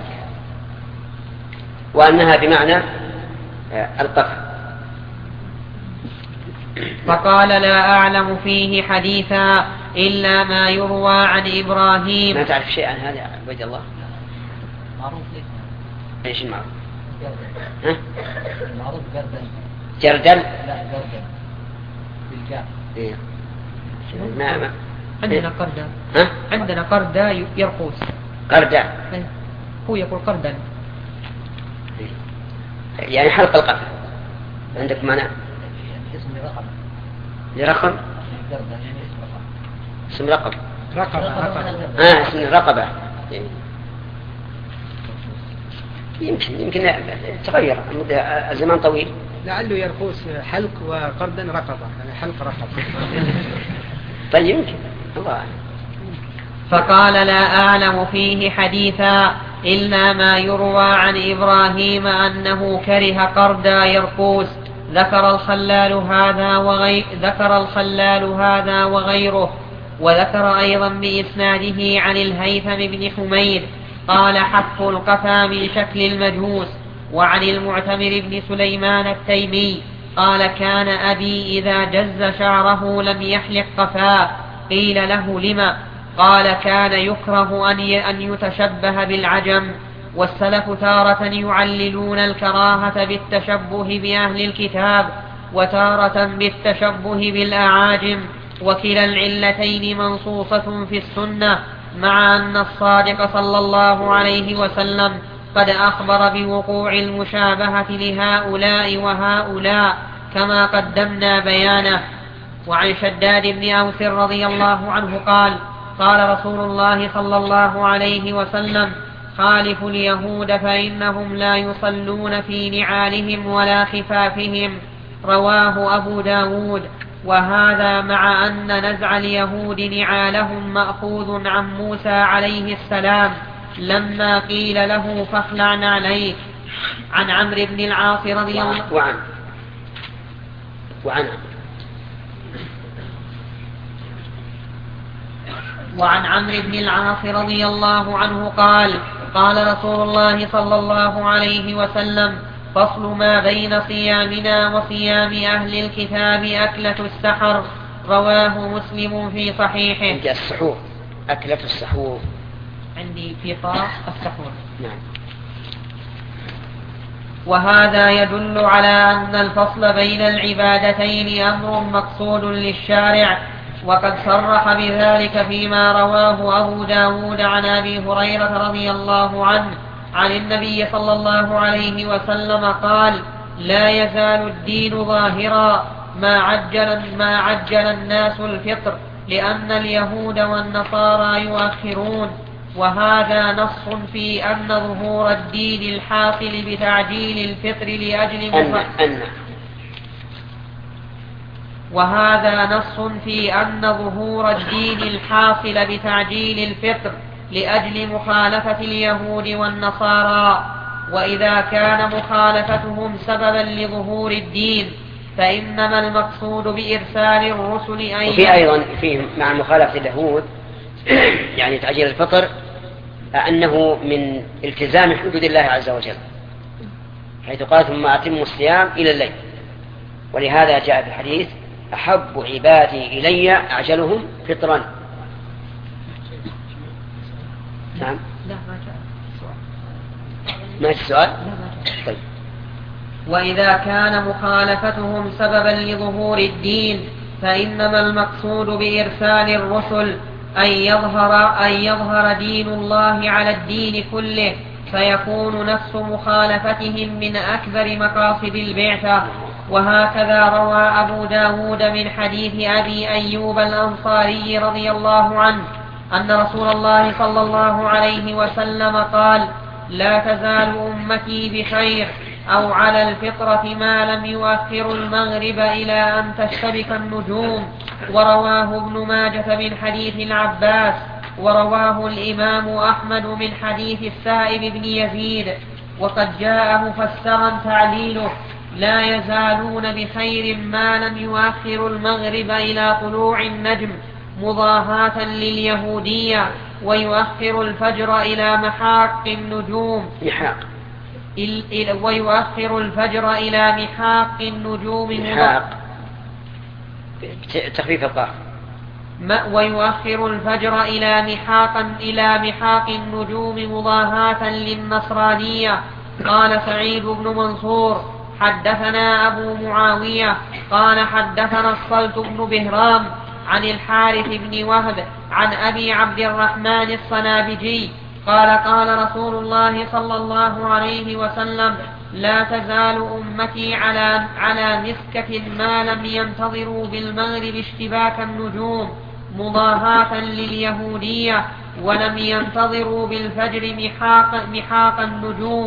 وأنها بمعنى القفا. فقال لا أعلم فيه حديثا إلا ما يروى عن إبراهيم. ما تعرف شيء عن هذا عبد الله؟ معروف ايش المعروف؟ ها؟ المعروف جردل. جردل؟ لا جردل بالجاء. إيه. ما ما عندنا قردا. ها؟ عندنا قردا يرقوس. قردا. هو يقول قردا. يعني حلق القفا. عندك معنى؟ اسم رقم. لرقم؟ جردل يعني اسم رقم. اسم رقم. رقبة. آه اسم الرقبة. يمكن يمكن تغير الزمان طويل. لعله يرقوس حلق وقردا رقبة، يعني حلق رقبة. طيب يمكن الله. فقال لا أعلم فيه حديثا إلا ما يروى عن إبراهيم أنه كره قردا يرقوس. ذكر الخلال هذا وغير ذكر الخلال هذا وغيره. وذكر أيضا بإسناده عن الهيثم بن حميد قال حف القفا من شكل المجوس. وعن المعتمر بن سليمان التيمي قال كان أبي إذا جز شعره لم يحلق قفاه. قيل له لما؟ قال كان يكره أن يتشبه بالعجم. والسلف تارة يعللون الكراهة بالتشبه بأهل الكتاب وتارة بالتشبه بالأعاجم، وكلا العلتين منصوصة في السنة، مع أن الصادق صلى الله عليه وسلم قد أخبر بوقوع المشابهة لهؤلاء وهؤلاء كما قدمنا بيانه. وعن شداد بن أوس رضي الله عنه قال قال رسول الله صلى الله عليه وسلم خالفوا اليهود فإنهم لا يصلون في نعالهم ولا خفافهم. رواه أبو داود. وهذا مع أن نزع اليهود نعالهم مأخوذ عن موسى عليه السلام لما قيل له فاخلع عليك. عن عمرو بن العاص رضي الله وعن وعن وعن عمرو بن العاص رضي الله عنه قال قال رسول الله صلى الله عليه وسلم فصل ما بين صيامنا وصيام أهل الكتاب أكلة السحر. رواه مسلم في صحيحه. السحور أكلة السحور عندي في طاء السحور. نعم. وهذا يدل على أن الفصل بين العبادتين أمر مقصود للشارع، وقد صرح بذلك فيما رواه أبو داود عن أبي هريرة رضي الله عنه عن النبي صلى الله عليه وسلم قال: لا يزال الدين ظاهرا ما عجل, ما عجل الناس الفطر، لأن اليهود والنصارى يؤخرون. وهذا نص في أن ظهور الدين الحاصل بتعجيل الفطر لأجل أن أن وهذا نص في أن ظهور الدين الحاصل بتعجيل الفطر لأجل مخالفة اليهود والنصارى. وإذا كان مخالفتهم سببا لظهور الدين فإنما المقصود بإرسال الرسل أن وفي أيضا فيه مع مخالفة اليهود يعني تعجيل الفطر أنه من التزام حدود الله عز وجل، حيث قال: ثم أتموا الصيام إلى الليل. ولهذا جاء في الحديث: أحب عبادي إلي أعجلهم فطرا. نعم. لا ما جاء ما السؤال؟ طيب. وإذا كان مخالفتهم سببا لظهور الدين فإنما المقصود بإرسال الرسل أن يظهر, أن يظهر دين الله على الدين كله، فيكون نفس مخالفتهم من أكبر مقاصد البعثة. وهكذا روى أبو داود من حديث أبي أيوب الأنصاري رضي الله عنه أن رسول الله صلى الله عليه وسلم قال: لا تزال أمتي بخير أو على الفطرة ما لم يؤخر المغرب إلى أن تشتبك النجوم. ورواه ابن ماجة من حديث العباس، ورواه الإمام أحمد من حديث السائب بن يزيد. وقد جاء مفسرا تعليله: لا يزالون بخير ما لم يؤخر المغرب إلى طلوع النجم مضاهاة لليهودية، ويؤخر الفجر إلى محاق النجوم محاق ويؤخر الفجر إلى محاق النجوم محاق تخفيف الطاء ويؤخر الفجر إلى محاق إلى محاق النجوم مضاهاة للنصرانية. قال سعيد بن منصور: حدثنا أبو معاوية قال حدثنا الصلت بن بهرام عن الحارث بن وهب عن أبي عبد الرحمن الصنابجي قال: قال رسول الله صلى الله عليه وسلم: لا تزال أمتي على, على مسكة ما لم ينتظروا بالمغرب اشتباك النجوم مضاهاة لليهودية، ولم ينتظروا بالفجر محاق, محاق النجوم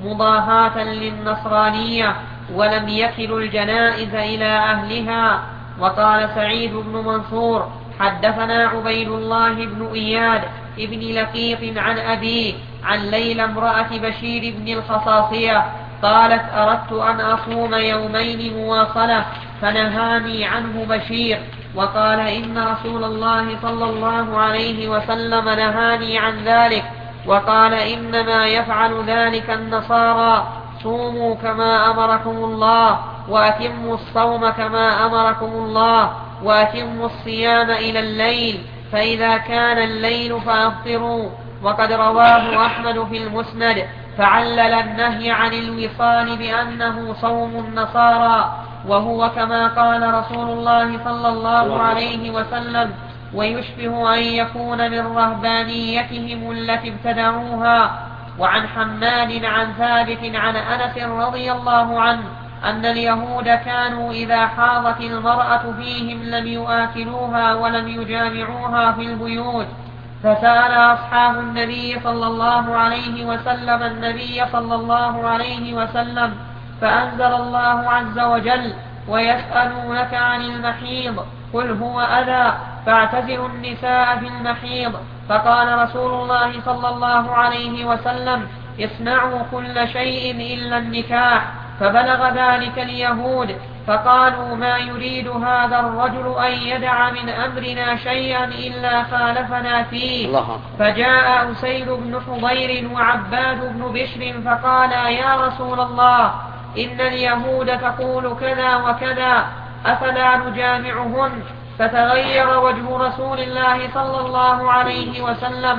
مضاهاة للنصرانية، ولم يكلوا الجنائز إلى أهلها. وقال سعيد بن منصور: حدثنا عبيد الله بن إياد ابن لقيط عن أبيه عن ليلى امرأة بشير بن الخصاصية قالت: أردت أن أصوم يومين مواصلة فنهاني عنه بشير، وقال: إن رسول الله صلى الله عليه وسلم نهاني عن ذلك، وقال: إنما يفعل ذلك النصارى، صوموا كما أمركم الله، وأتموا الصوم كما أمركم الله، وأتموا الصيام إلى الليل، فإذا كان الليل فأفطروا. وقد رواه أحمد في المسند فعلل النهي عن الوصال بأنه صوم النصارى، وهو كما قال رسول الله صلى الله عليه وسلم: ويشبه أن يكون من رهبانيتهم التي ابتدعوها. وعن حماد عن ثابت عن أنس رضي الله عنه أن اليهود كانوا إذا حاضت المرأة فيهم لم يآكلوها ولم يجامعوها في البيوت، فسأل أصحاب النبي صلى الله عليه وسلم النبي صلى الله عليه وسلم فأنزل الله عز وجل: ويسألونك عن المحيض قل هو أذى فاعتزلوا النساء في المحيض. فقال رسول الله صلى الله عليه وسلم: اصنعوا كل شيء إلا النكاح. فبلغ ذلك اليهود فقالوا: ما يريد هذا الرجل أن يدع من أمرنا شيئا إلا خالفنا فيه. فجاء أسيد بن حضير وعباد بن بشر فقالا: يا رسول الله، إن اليهود تقول كذا وكذا، أفلا نجامعهن؟ فتغير وجه رسول الله صلى الله عليه وسلم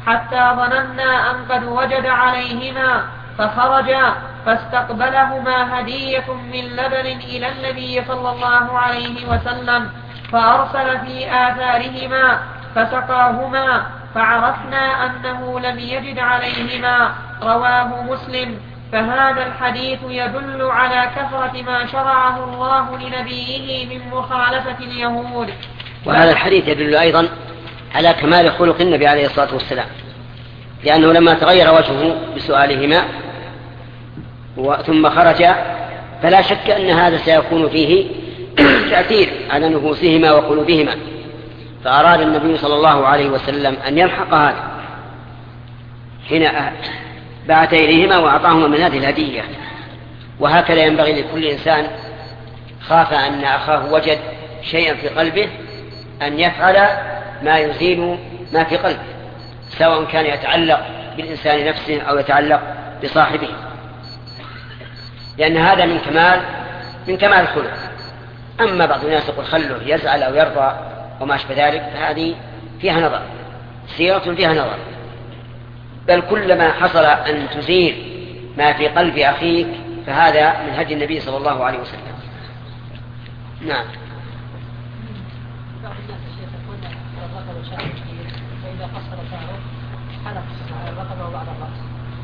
حتى ظننا أن قد وجد عليهما، فخرجا فاستقبلهما هدية من لبن إلى النبي صلى الله عليه وسلم، فأرسل في آثارهما فسقاهما، فعرفنا أنه لم يجد عليهما. رواه مسلم. فهذا الحديث يدل على كثرة ما شرعه الله لنبيه من مخالفة اليهود. وهذا الحديث يدل أيضا على كمال خلق النبي عليه الصلاة والسلام، لأنه لما تغير وجهه بسؤالهما ثم خرج فلا شك أن هذا سيكون فيه تأثير على نفوسهما وقلوبهما، فأراد النبي صلى الله عليه وسلم أن يلحق هذا حين بعث إليهما وأعطاهما من هذه الهدية. وهكذا ينبغي لكل إنسان خاف أن أخاه وجد شيئا في قلبه أن يفعل ما يزيل ما في قلبه، سواء كان يتعلق بالإنسان نفسه أو يتعلق بصاحبه، لأن هذا من كمال من كمال الخلق. أما بعض الناس يقول خله يزعل أو يرضى وما أشبه ذلك، فهذه فيها نظر، سيرة فيها نظر. بل كلما حصل أن تزيل ما في قلب أخيك فهذا من هدي النبي صلى الله عليه وسلم. نعم. بعض الناس الشيخ يقول الرقبة شعر كثير، فإذا قصر شعره حلق الرقبة وبعد الرأس.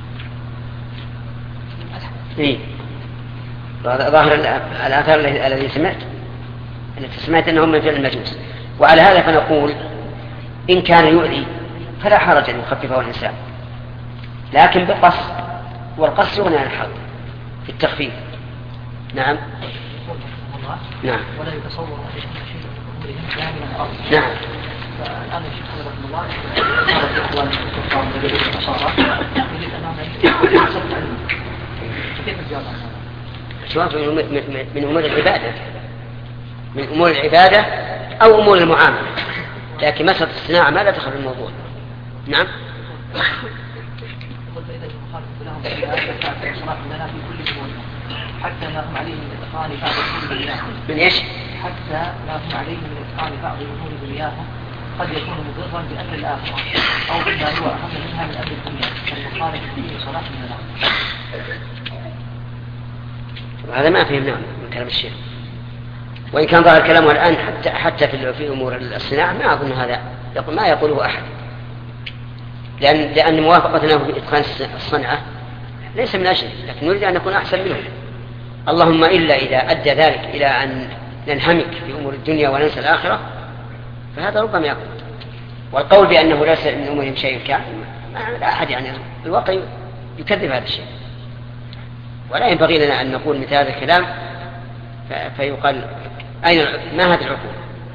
إيه. ظاهر الآثار الذي سمعت التي سمعت أنهم من فعل المجوس. وعلى هذا فنقول إن كان يؤذي فلا حرج أن يخففه الإنسان، لكن بالقص، والقص يغني عن الحرج في التخفيف. نعم. نعم. ولا يتصور أن شيء من أمورهم كاملا أرض. نعم. فالآن الشيخ رحمه الله قال الإخوان الكفار من اليهود والنصارى يريد أنهم يحصلوا علم. كيف الجواب عن هذا؟ الجواب من أمور العبادة، من أمور العبادة أو أمور المعاملة، لكن مسألة الصناعة ما لا دخل في الموضوع. نعم. حتى لا هم عليه من إتقان بعض أمور دنياهم. من إيش؟ حتى لا هم عليه من إتقان بعض أمور دنياهم قد يكون مضرا بأمر الآخرة أو بما هو أهم منها من أمر الدنيا، فالمخالف فيه صلاح من الآخرة. هذا ما فهمناه من كلام الشيخ، وإن كان ظاهر كلامه الآن حتى حتى في في أمور الصناعة ما أظن هذا يقول ما يقوله أحد، لأن لأن موافقتنا في إتقان الصنعة ليس من أجل، لكن نريد أن نكون أحسن منهم. اللهم إلا إذا أدى ذلك إلى أن ننهمك في أمور الدنيا وننسى الآخرة فهذا ربما يكون. والقول بأنه ليس من أمورهم شيء كامل لا أحد، يعني الواقع يكذب هذا الشيء، ولا ينبغي لنا أن نقول مثل هذا الكلام فيقال أين ما هذه العقول،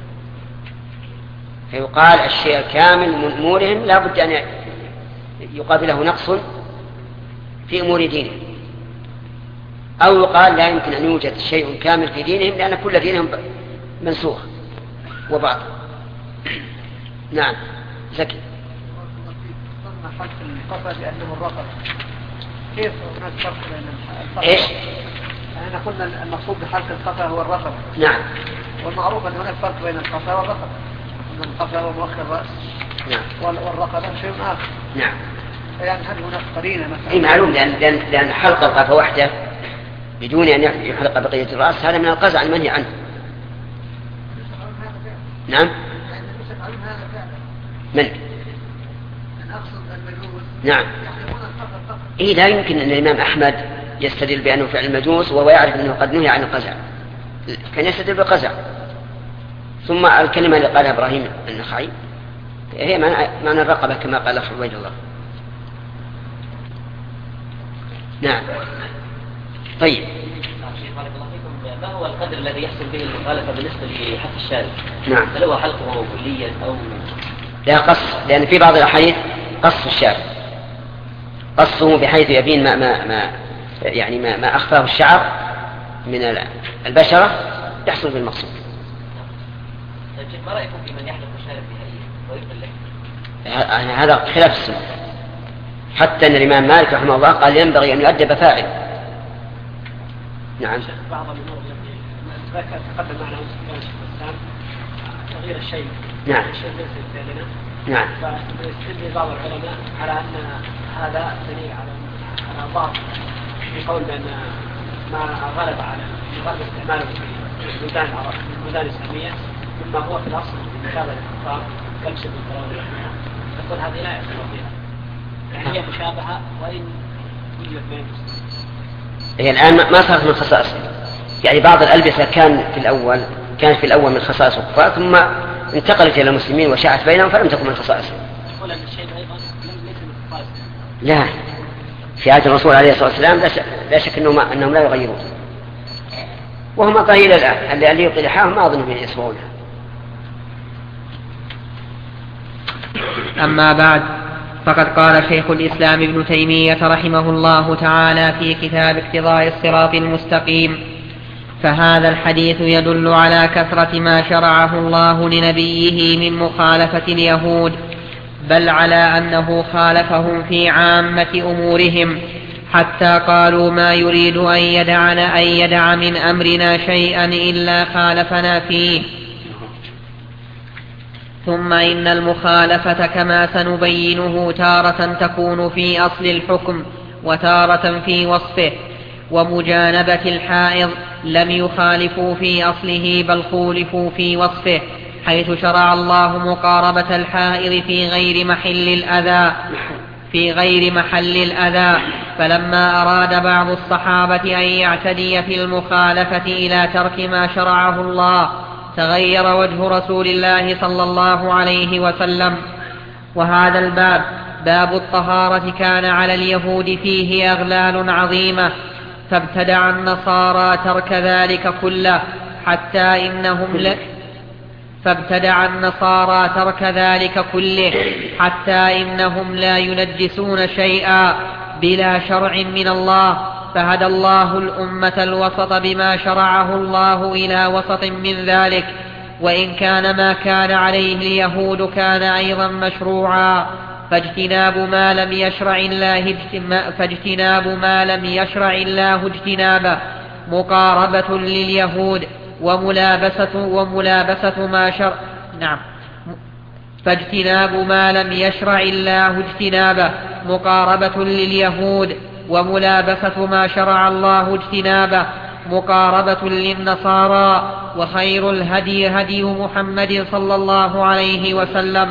فيقال الشيء الكامل من أمورهم لا بد أن يقابله نقص في أمور دينهم، أو يقال لا يمكن أن يوجد شيء كامل في دينهم لأن كل دينهم منسوخ وبعض. نعم. زكي. ثم حق القفا بأنه الرقبة، كيف هناك فرق بين القفا؟ إيش؟ أنا قلنا المقصود بحلق القفا هو الرقبة. نعم. والمعروف أن هناك فرق بين القفا والرقبة، أن القفا هو مؤخر الرأس. نعم. والرقبة شيء آخر. نعم. يعني هل هناك قرينة مثلا؟ أي معلوم، لأن لأن لأن حلق القفا وحده بدون أن يحلق بقية الرأس هذا من القزع المنهي عنه. نعم. من؟ نعم. إيه لا يمكن أن الإمام أحمد يستدل بأنه فعل المجوس وهو يعرف أنه قد نهي عن القزع، كان يستدل بالقزع. ثم الكلمة اللي قالها إبراهيم النخعي هي معنى الرقبة كما قال أخ عبيد الله. نعم. طيب. ما هو القدر الذي يحصل به المخالفة بالنسبة لحق الشارع؟ نعم. هل هو حلقه كليا أو لا قص؟ لأن في بعض الأحاديث قص الشارع، قصه بحيث يبين ما ما ما يعني ما, ما أخفاه الشعر من البشرة يحصل بالمقصود. طيب ما رأيكم في من يحلق الشارع بهذه ويقل له؟ هذا خلاف السنة، حتى أن الإمام مالك رحمه الله قال ينبغي أن يؤدب فاعل. نعم. بعض الأمور التي تقدم معنا تغيير الشيء. نعم. الشيء ليس فعلنا نعم. فيستدل بعض العلماء على أن هذا دليل على على ضعف في قول بأن ما غلب على غلب استعماله في البلدان العربية البلدان الإسلامية مما هو في الأصل مشابه للكفار كالشرك والطلاق. تقول هذه لا يعتبر فيها، يعني هي مشابهة وإن وجدت بين هي الآن ما صارت من خصائص، يعني بعض الألبسة كان في الأول كانت في الأول من خصائص الكفار ثم انتقلت إلى المسلمين وشاعت بينهم فلم تكن من خصائصهم. تقول أن الشيء أيضا ليس من خصائص. لا، في عهد الرسول عليه الصلاة والسلام لا شك أنهم, أنهم لا يغيرون، وهم قليل الآن اللي يطيل لحاهم ما أظنهم يسمعونها. أما بعد، فقد قال شيخ الإسلام ابن تيمية رحمه الله تعالى في كتاب اقتضاء الصراط المستقيم: فهذا الحديث يدل على كثرة ما شرعه الله لنبيه من مخالفة اليهود، بل على أنه خالفهم في عامة أمورهم، حتى قالوا ما يريد أن يدعنا أن يدع من أمرنا شيئا إلا خالفنا فيه. ثم إن المخالفة كما سنبينه تارة تكون في أصل الحكم وتارة في وصفه. ومجانبة الحائض لم يخالفوا في أصله بل خولفوا في وصفه، حيث شرع الله مقاربة الحائض في غير محل الأذى في غير محل الأذى فلما أراد بعض الصحابة أن يعتدي في المخالفة إلى ترك ما شرعه الله تغير وجه رسول الله صلى الله عليه وسلم. وهذا الباب باب الطهارة كان على اليهود فيه أغلال عظيمة، فابتدع النصارى ترك ذلك كله حتى إنهم ل... فابتدع النصارى ترك ذلك كله حتى إنهم لا ينجسون شيئا بلا شرع من الله، فهدى الله الأمة الوسط بما شرعه الله إلى وسط من ذلك. وإن كان ما كان عليه اليهود كان أيضا مشروعا، فاجتناب ما لم يشرع الله فاجتناب ما لم يشرع الله اجتنابه مقاربة لليهود وملابسة وملابسة ما شرع نعم فاجتناب ما لم يشرع الله اجتنابه مقاربة لليهود وملابسة ما شرع الله اجتنابه مقاربة للنصارى. وخير الهدي هدي محمد صلى الله عليه وسلم.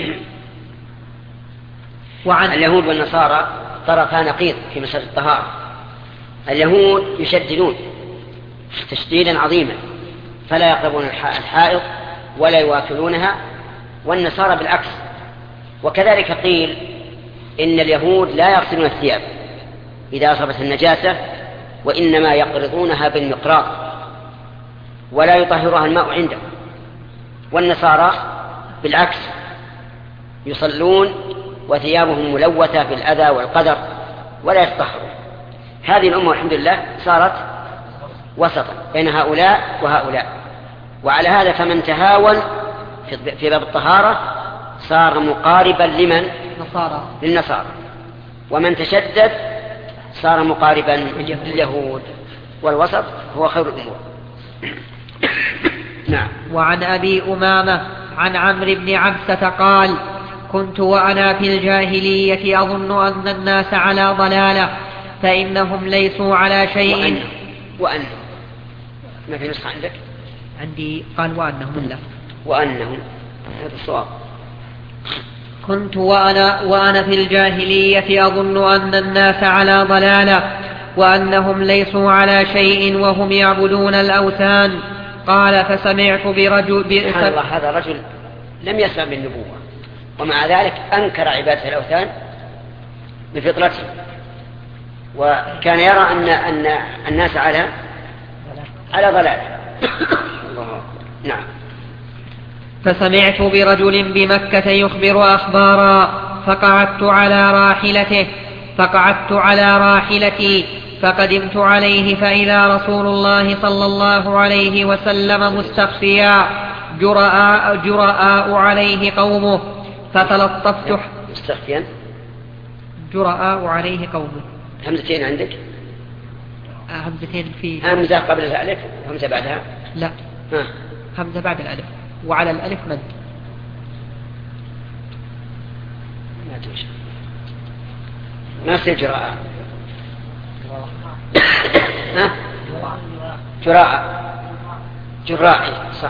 وعن اليهود والنصارى طرفا نقيض في مسألة الطهارة. اليهود يشددون تشديدا عظيما فلا يقربون الحائض ولا يواكلونها، والنصارى بالعكس. وكذلك قيل إن اليهود لا يغسلون الثياب إذا أصابت النجاسة، وإنما يقرضونها بالمقراض ولا يطهرها الماء عنده. والنصارى بالعكس يصلون وثيابهم ملوثة بالأذى والقدر ولا يتطهرون. هذه الأمة الحمد لله صارت وسطا بين هؤلاء وهؤلاء، وعلى هذا فمن تهاون في باب الطهارة صار مقاربا لمن؟ نصارى. للنصارى. ومن تشدد صار مقاربا لليهود، والوسط هو خير الأمور. نعم. وعن أبي أمامة عن عمرو بن عبسة قال: كنت وأنا في الجاهلية أظن أن الناس على ضلالة فإنهم ليسوا على شيء. وأنهم, وأنهم. ما في نسخة عندك؟ عندي قال وأنهم لا وأنهم هذا الصواب. كنت وأنا, وأنا في الجاهلية أظن أن الناس على ضلالة وأنهم ليسوا على شيء وهم يعبدون الأوثان. قال: فسمعت برجل سبحان الله، هذا الرجل لم يسمع بالنبوة ومع ذلك أنكر عبادة الأوثان بفطرته، وكان يرى أن, أن الناس على على ضلال. نعم. فسمعت برجل بمكة يخبر أخبارا فقعدت على راحلته فقعدت على راحلتي فقدمت عليه فإذا رسول الله صلى الله عليه وسلم مستخفيا جرآء, جرآء عليه قومه فتلطفت. مستخفيا جرآء عليه قومه. همزتين عندك؟ همزتين في همزة قبل الألف وهمزة بعدها؟ لا ها. همزة بعد الألف وعلى الألف مد. ما توجد ما يصير جراءة. ها؟ جراءة جراء صح.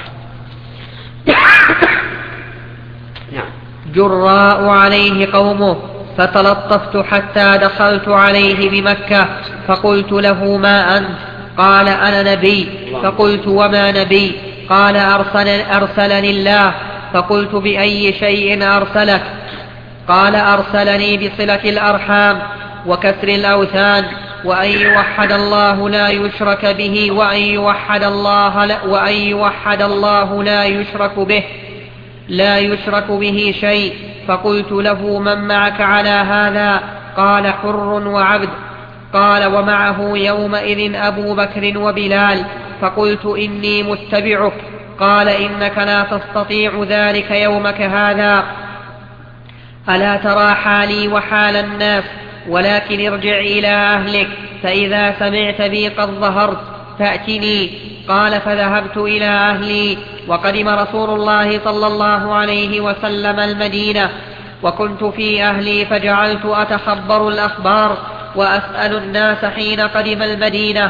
نعم. جراء عليه قومه، فتلطفت حتى دخلت عليه بمكة فقلت له ما أنت؟ قال أنا نبي. فقلت وما نبي؟ قال أرسل أرسلني الله. فقلت بأي شيء أرسلك؟ قال أرسلني بصلة الأرحام وكسر الأوثان وأن يوحد الله لا يشرك به وأن يوحد الله لا, وأن يوحد الله لا يشرك به لا يشرك به شيء. فقلت له من معك على هذا؟ قال حر وعبد. قال ومعه يومئذ أبو بكر وبلال. فقلت إني متبعك. قال إنك لا تستطيع ذلك يومك هذا. ألا ترى حالي وحال الناس؟ ولكن ارجع إلى أهلك فإذا سمعت بي قد ظهرت فأتني. قال فذهبت إلى أهلي. وقدم رسول الله صلى الله عليه وسلم المدينة وكنت في أهلي فجعلت أتخبر الأخبار وأسأل الناس حين قدم المدينة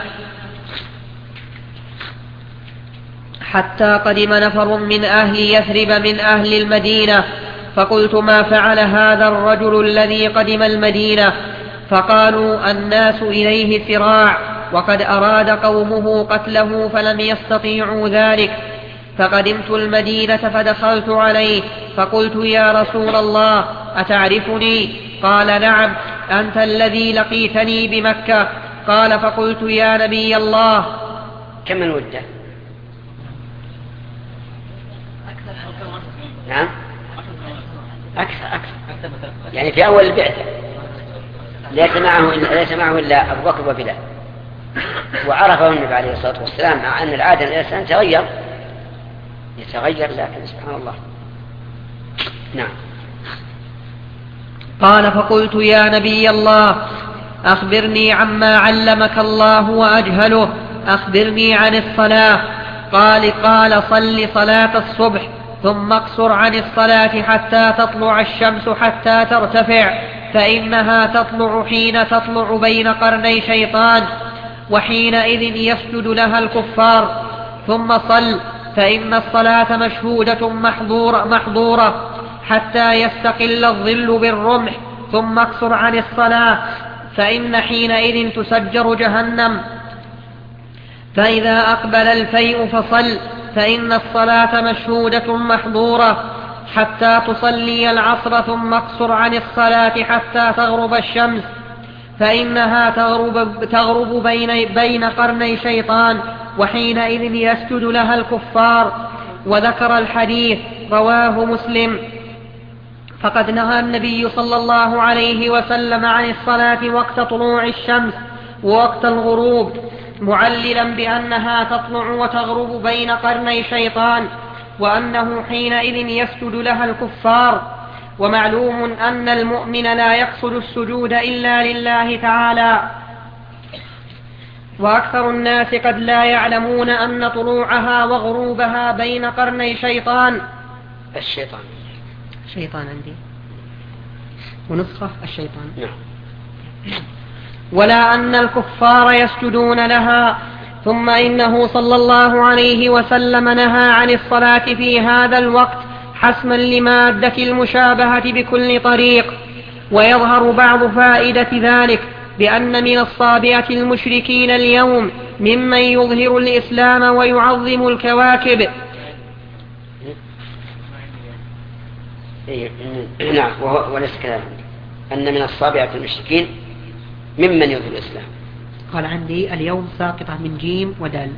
حتى قدم نفر من أهل يثرب من أهل المدينة. فقلت ما فعل هذا الرجل الذي قدم المدينة؟ فقالوا الناس إليه سراع وقد أراد قومه قتله فلم يستطيعوا ذلك. فقدمت المدينة فدخلت عليه فقلت يا رسول الله أتعرفني؟ قال نعم أنت الذي لقيتني بمكة. قال فقلت يا نبي الله. كم المدة؟ نعم أكثر أكثر يعني في أول البعثة ليس معه ليس معه إلا أبو بكر وبلال، وعرفه النبي عليه الصلاة والسلام مع أن العادة الإنسان تغير يتغير لكن سبحان الله. نعم. قال فقلت يا نبي الله أخبرني عما علمك الله وأجهله، أخبرني عن الصلاة. قال قال صل صلاة الصبح ثم اقصر عن الصلاة حتى تطلع الشمس حتى ترتفع فإنها تطلع حين تطلع بين قرني شيطان وحينئذ يسجد لها الكفار. ثم صل فإن الصلاة مشهودة محظورة, محظورة حتى يستقل الظل بالرمح. ثم اقصر عن الصلاة فإن حينئذ تسجر جهنم. فإذا أقبل الفيء فصل فإن الصلاة مشهودة محظورة حتى تصلي العصر. ثم اقصر عن الصلاة حتى تغرب الشمس فإنها تغرب, تغرب بين, بين قرني شيطان وحينئذ يسجد لها الكفار. وذكر الحديث رواه مسلم. فقد نهى النبي صلى الله عليه وسلم عن الصلاة وقت طلوع الشمس ووقت الغروب معللا بأنها تطلع وتغرب بين قرني شيطان وأنه حينئذ يسجد لها الكفار. ومعلوم أن المؤمن لا يقصد السجود إلا لله تعالى، وأكثر الناس قد لا يعلمون أن طلوعها وغروبها بين قرني شيطان. الشيطان شيطان عندي ونسخة الشيطان. نعم. ولا أن الكفار يسجدون لها. ثم إنه صلى الله عليه وسلم نهى عن الصلاة في هذا الوقت حسما لمادة المشابهة بكل طريق. ويظهر بعض فائدة ذلك بأن من الصابئة المشركين اليوم ممن يظهر الإسلام ويعظم الكواكب. نعم. وليس كذلك أن من الصابئة المشركين ممن يظهر الإسلام. قال عندي اليوم ساقطة من جيم ودال.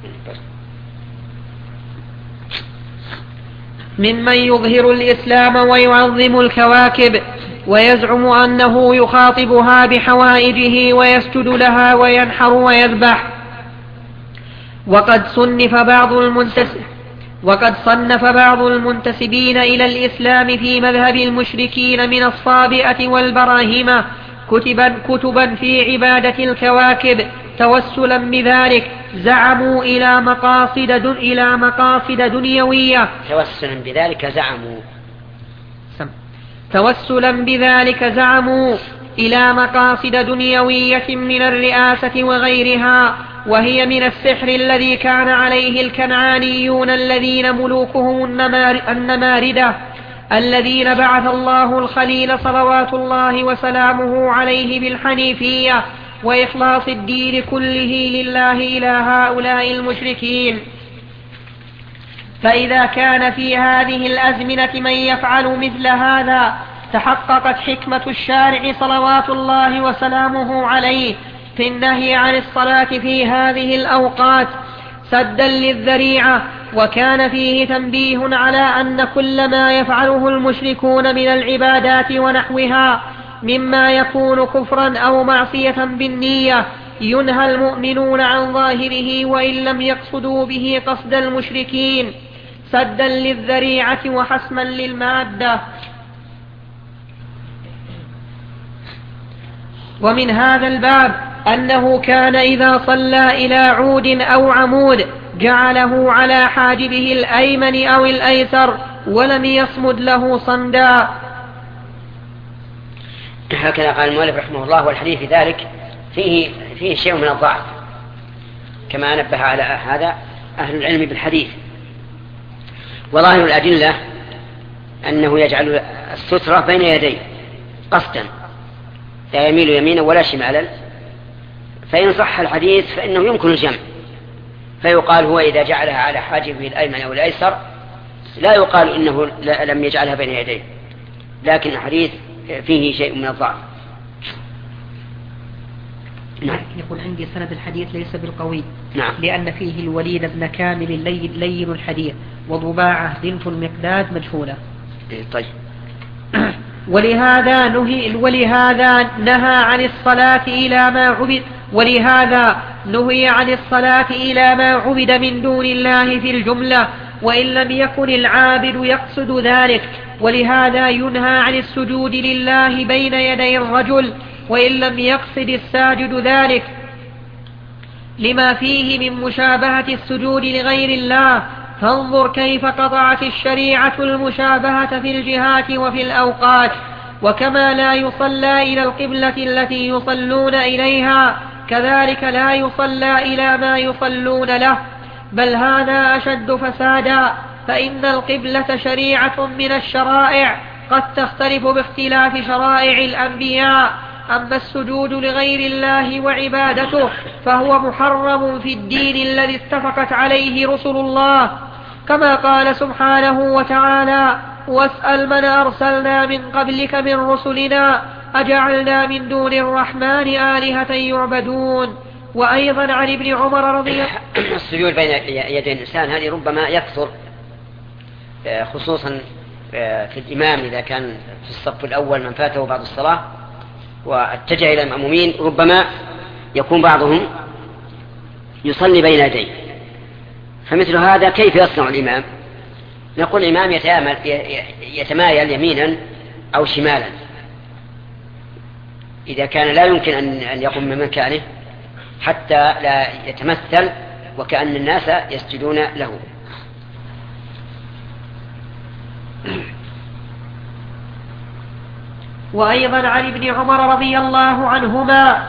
ممن يظهر الإسلام ويعظم الكواكب ويزعم أنه يخاطبها بحوائجه ويسجد لها وينحر ويذبح. وقد صنف بعض المنتسب وقد صنف بعض المنتسبين إلى الإسلام في مذهب المشركين من الصابئة والبراهمة كتبا, كتبا في عبادة الكواكب توسلا بذلك. زعموا إلى مقاصد دن إلى مقاصد دنيوية. توسلا بذلك زعموا توسلا بذلك زعموا إلى مقاصد دنيوية من الرئاسة وغيرها، وهي من السحر الذي كان عليه الكنعانيون الذين ملوكهم النماردة الذين بعث الله الخليل صلوات الله وسلامه عليه بالحنيفية وإخلاص الدين كله لله إلى هؤلاء المشركين. فإذا كان في هذه الأزمنة من يفعل مثل هذا تحققت حكمة الشارع صلوات الله وسلامه عليه في النهي عن الصلاة في هذه الأوقات سدا للذريعة، وكان فيه تنبيه على أن كل ما يفعله المشركون من العبادات ونحوها مما يكون كفرا أو معصية بالنية ينهى المؤمنون عن ظاهره وإن لم يقصدوا به قصد المشركين سدا للذريعة وحسما للمادة. ومن هذا الباب أنه كان إذا صلى إلى عود أو عمود جعله على حاجبه الأيمن أو الأيسر ولم يصمد له صمدا. هكذا قال المؤلف رحمه الله. والحديث في ذلك فيه, فيه شيء من الضعف كما نبه على هذا أهل العلم بالحديث. وظاهر الأدلة أنه يجعل السترة بين يديه قصدا لا يميل يمينا ولا شمالا، فإن صح الحديث فإنه يمكن الجمع، فيقال هو إذا جعلها على حاجبه الأيمن أو الأيسر لا يقال إنه لم يجعلها بين يديه، لكن الحديث فيه شيء من الضعف. نعم. يقول عندي سند الحديث ليس بالقوي. نعم. لأن فيه الوليد بن كامل اللين لين الحديث وضباعة بنت المقداد مجهولة. طيب. ولهذا نهي ولهذا نهى عن الصلاة إلى ما عبد ولهذا نهي عن الصلاة إلى ما عبد من دون الله في الجملة وإن لم يكن العابد يقصد ذلك. ولهذا ينهى عن السجود لله بين يدي الرجل وإن لم يقصد الساجد ذلك لما فيه من مشابهة السجود لغير الله. فانظر كيف قطعت الشريعة المشابهة في الجهات وفي الأوقات. وكما لا يصلى إلى القبلة التي يصلون إليها كذلك لا يصلى إلى ما يصلون له، بل هذا أشد فسادا، فإن القبلة شريعة من الشرائع قد تختلف باختلاف شرائع الأنبياء. أما السجود لغير الله وعبادته فهو محرم في الدين الذي اتفقت عليه رسل الله، كما قال سبحانه وتعالى: واسأل من أرسلنا من قبلك من رسلنا أجعلنا من دون الرحمن آلهة يعبدون. وأيضا عن ابن عمر رضي الله عنه السجود بين يدي الإنسان هذه ربما يكثر، خصوصا في الإمام إذا كان في الصف الأول من فاته بعض الصلاة واتجه إلى المأمومين ربما يكون بعضهم يصلي بين يديه، فمثل هذا كيف يصنع الإمام؟ نقول الإمام يتمايل يمينا أو شمالا إذا كان لا يمكن أن يقوم من مكانه حتى لا يتمثل وكأن الناس يسجدون له. وأيضا عن ابن عمر رضي الله عنهما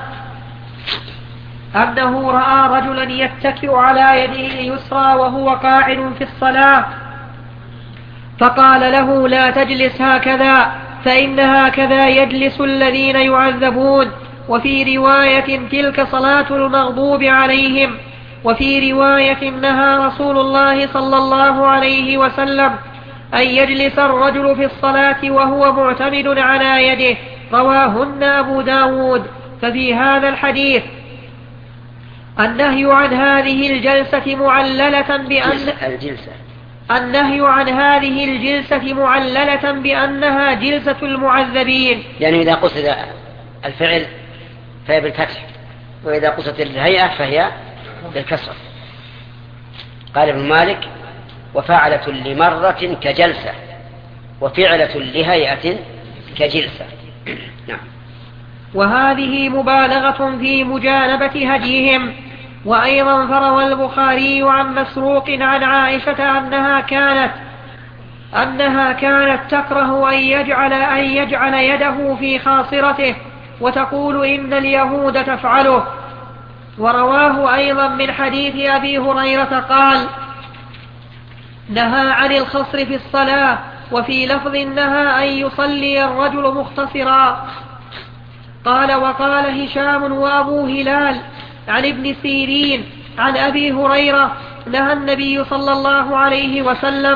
أنه رأى رجلا يتكئ على يده اليسرى وهو قاعد في الصلاة، فقال له: لا تجلس هكذا، فإن هكذا يجلس الذين يعذبون. وفي رواية: تلك صلاة المغضوب عليهم. وفي رواية: نهى رسول الله صلى الله عليه وسلم أن يجلس الرجل في الصلاة وهو معتمد على يده. رواهن أبو داود. ففي هذا الحديث النهي عن هذه الجلسة معللة بأن الجلسة النهي عن هذه الجلسة معللة بأنها جلسة المعذبين، يعني إذا قصد الفعل فهي بالفتح، وإذا قصدت الهيئة فهي بالكسر. قال ابن مالك: وفعلة لمرة كجلسة، وفعلة لهيئة كجلسة. نعم. وهذه مبالغة في مجانبة هديهم. وأيضا فروى البخاري عن مسروق عن عائشة أنها كانت أنها كانت تكره أن يجعل, أن يجعل يده في خاصرته وتقول إن اليهود تفعله. ورواه أيضا من حديث أبي هريرة قال: نهى عن الخصر في الصلاة، وفي لفظ نهى أن يصلي الرجل مختصرا. قال: وقال هشام وأبو هلال عن ابن سيرين عن أبي هريرة نهى النبي صلى الله عليه وسلم.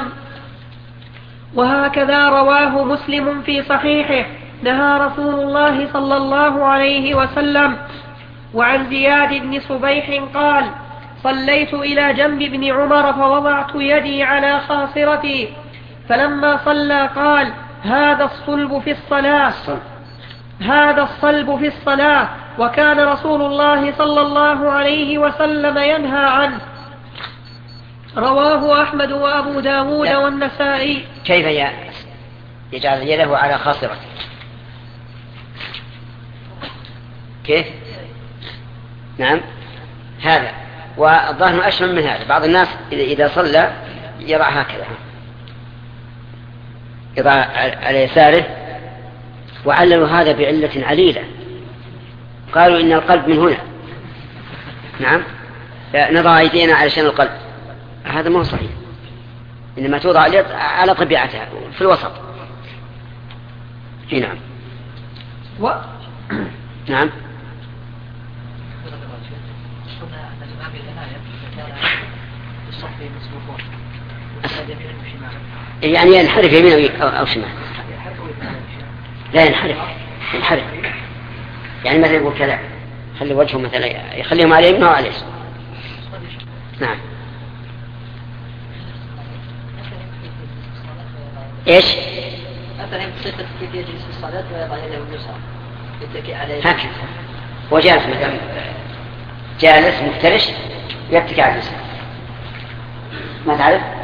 وهكذا رواه مسلم في صحيحه: نهى رسول الله صلى الله عليه وسلم. وعن زياد بن صبيح قال: صليت إلى جنب ابن عمر فوضعت يدي على خاصرتي، فلما صلى قال: هذا الصلب في الصلاة هذا الصلب في الصلاة وكان رسول الله صلى الله عليه وسلم ينهى عنه. رواه أحمد وأبو داود والنسائي. كيف يجعل يده على خاصرته؟ كيف؟ نعم هذا، والظاهر أشمل من هذا. بعض الناس إذا صلى يضع هكذا، يضع على يساره، وعللوا هذا بعلة عليلة، قالوا إن القلب من هنا. نعم، نضع أيدينا علشان القلب، هذا ما هو صحيح، إنما توضع اليد على طبيعتها في الوسط. نعم و... نعم يعني ينحرف يمين أو شمال، لا ينحرف ينحرف يعني مثلا يقول كذا، خلي وجهه مثلا يخليهم على يمين وعلى يسار. نعم. ايش؟ مثلا يمسك كيف يجلس في الصلاة ويضع يده اليسار يتكئ على يده هكذا، وجالس مثلا جالس مفترش يتكئ على اليسار، ما تعرف؟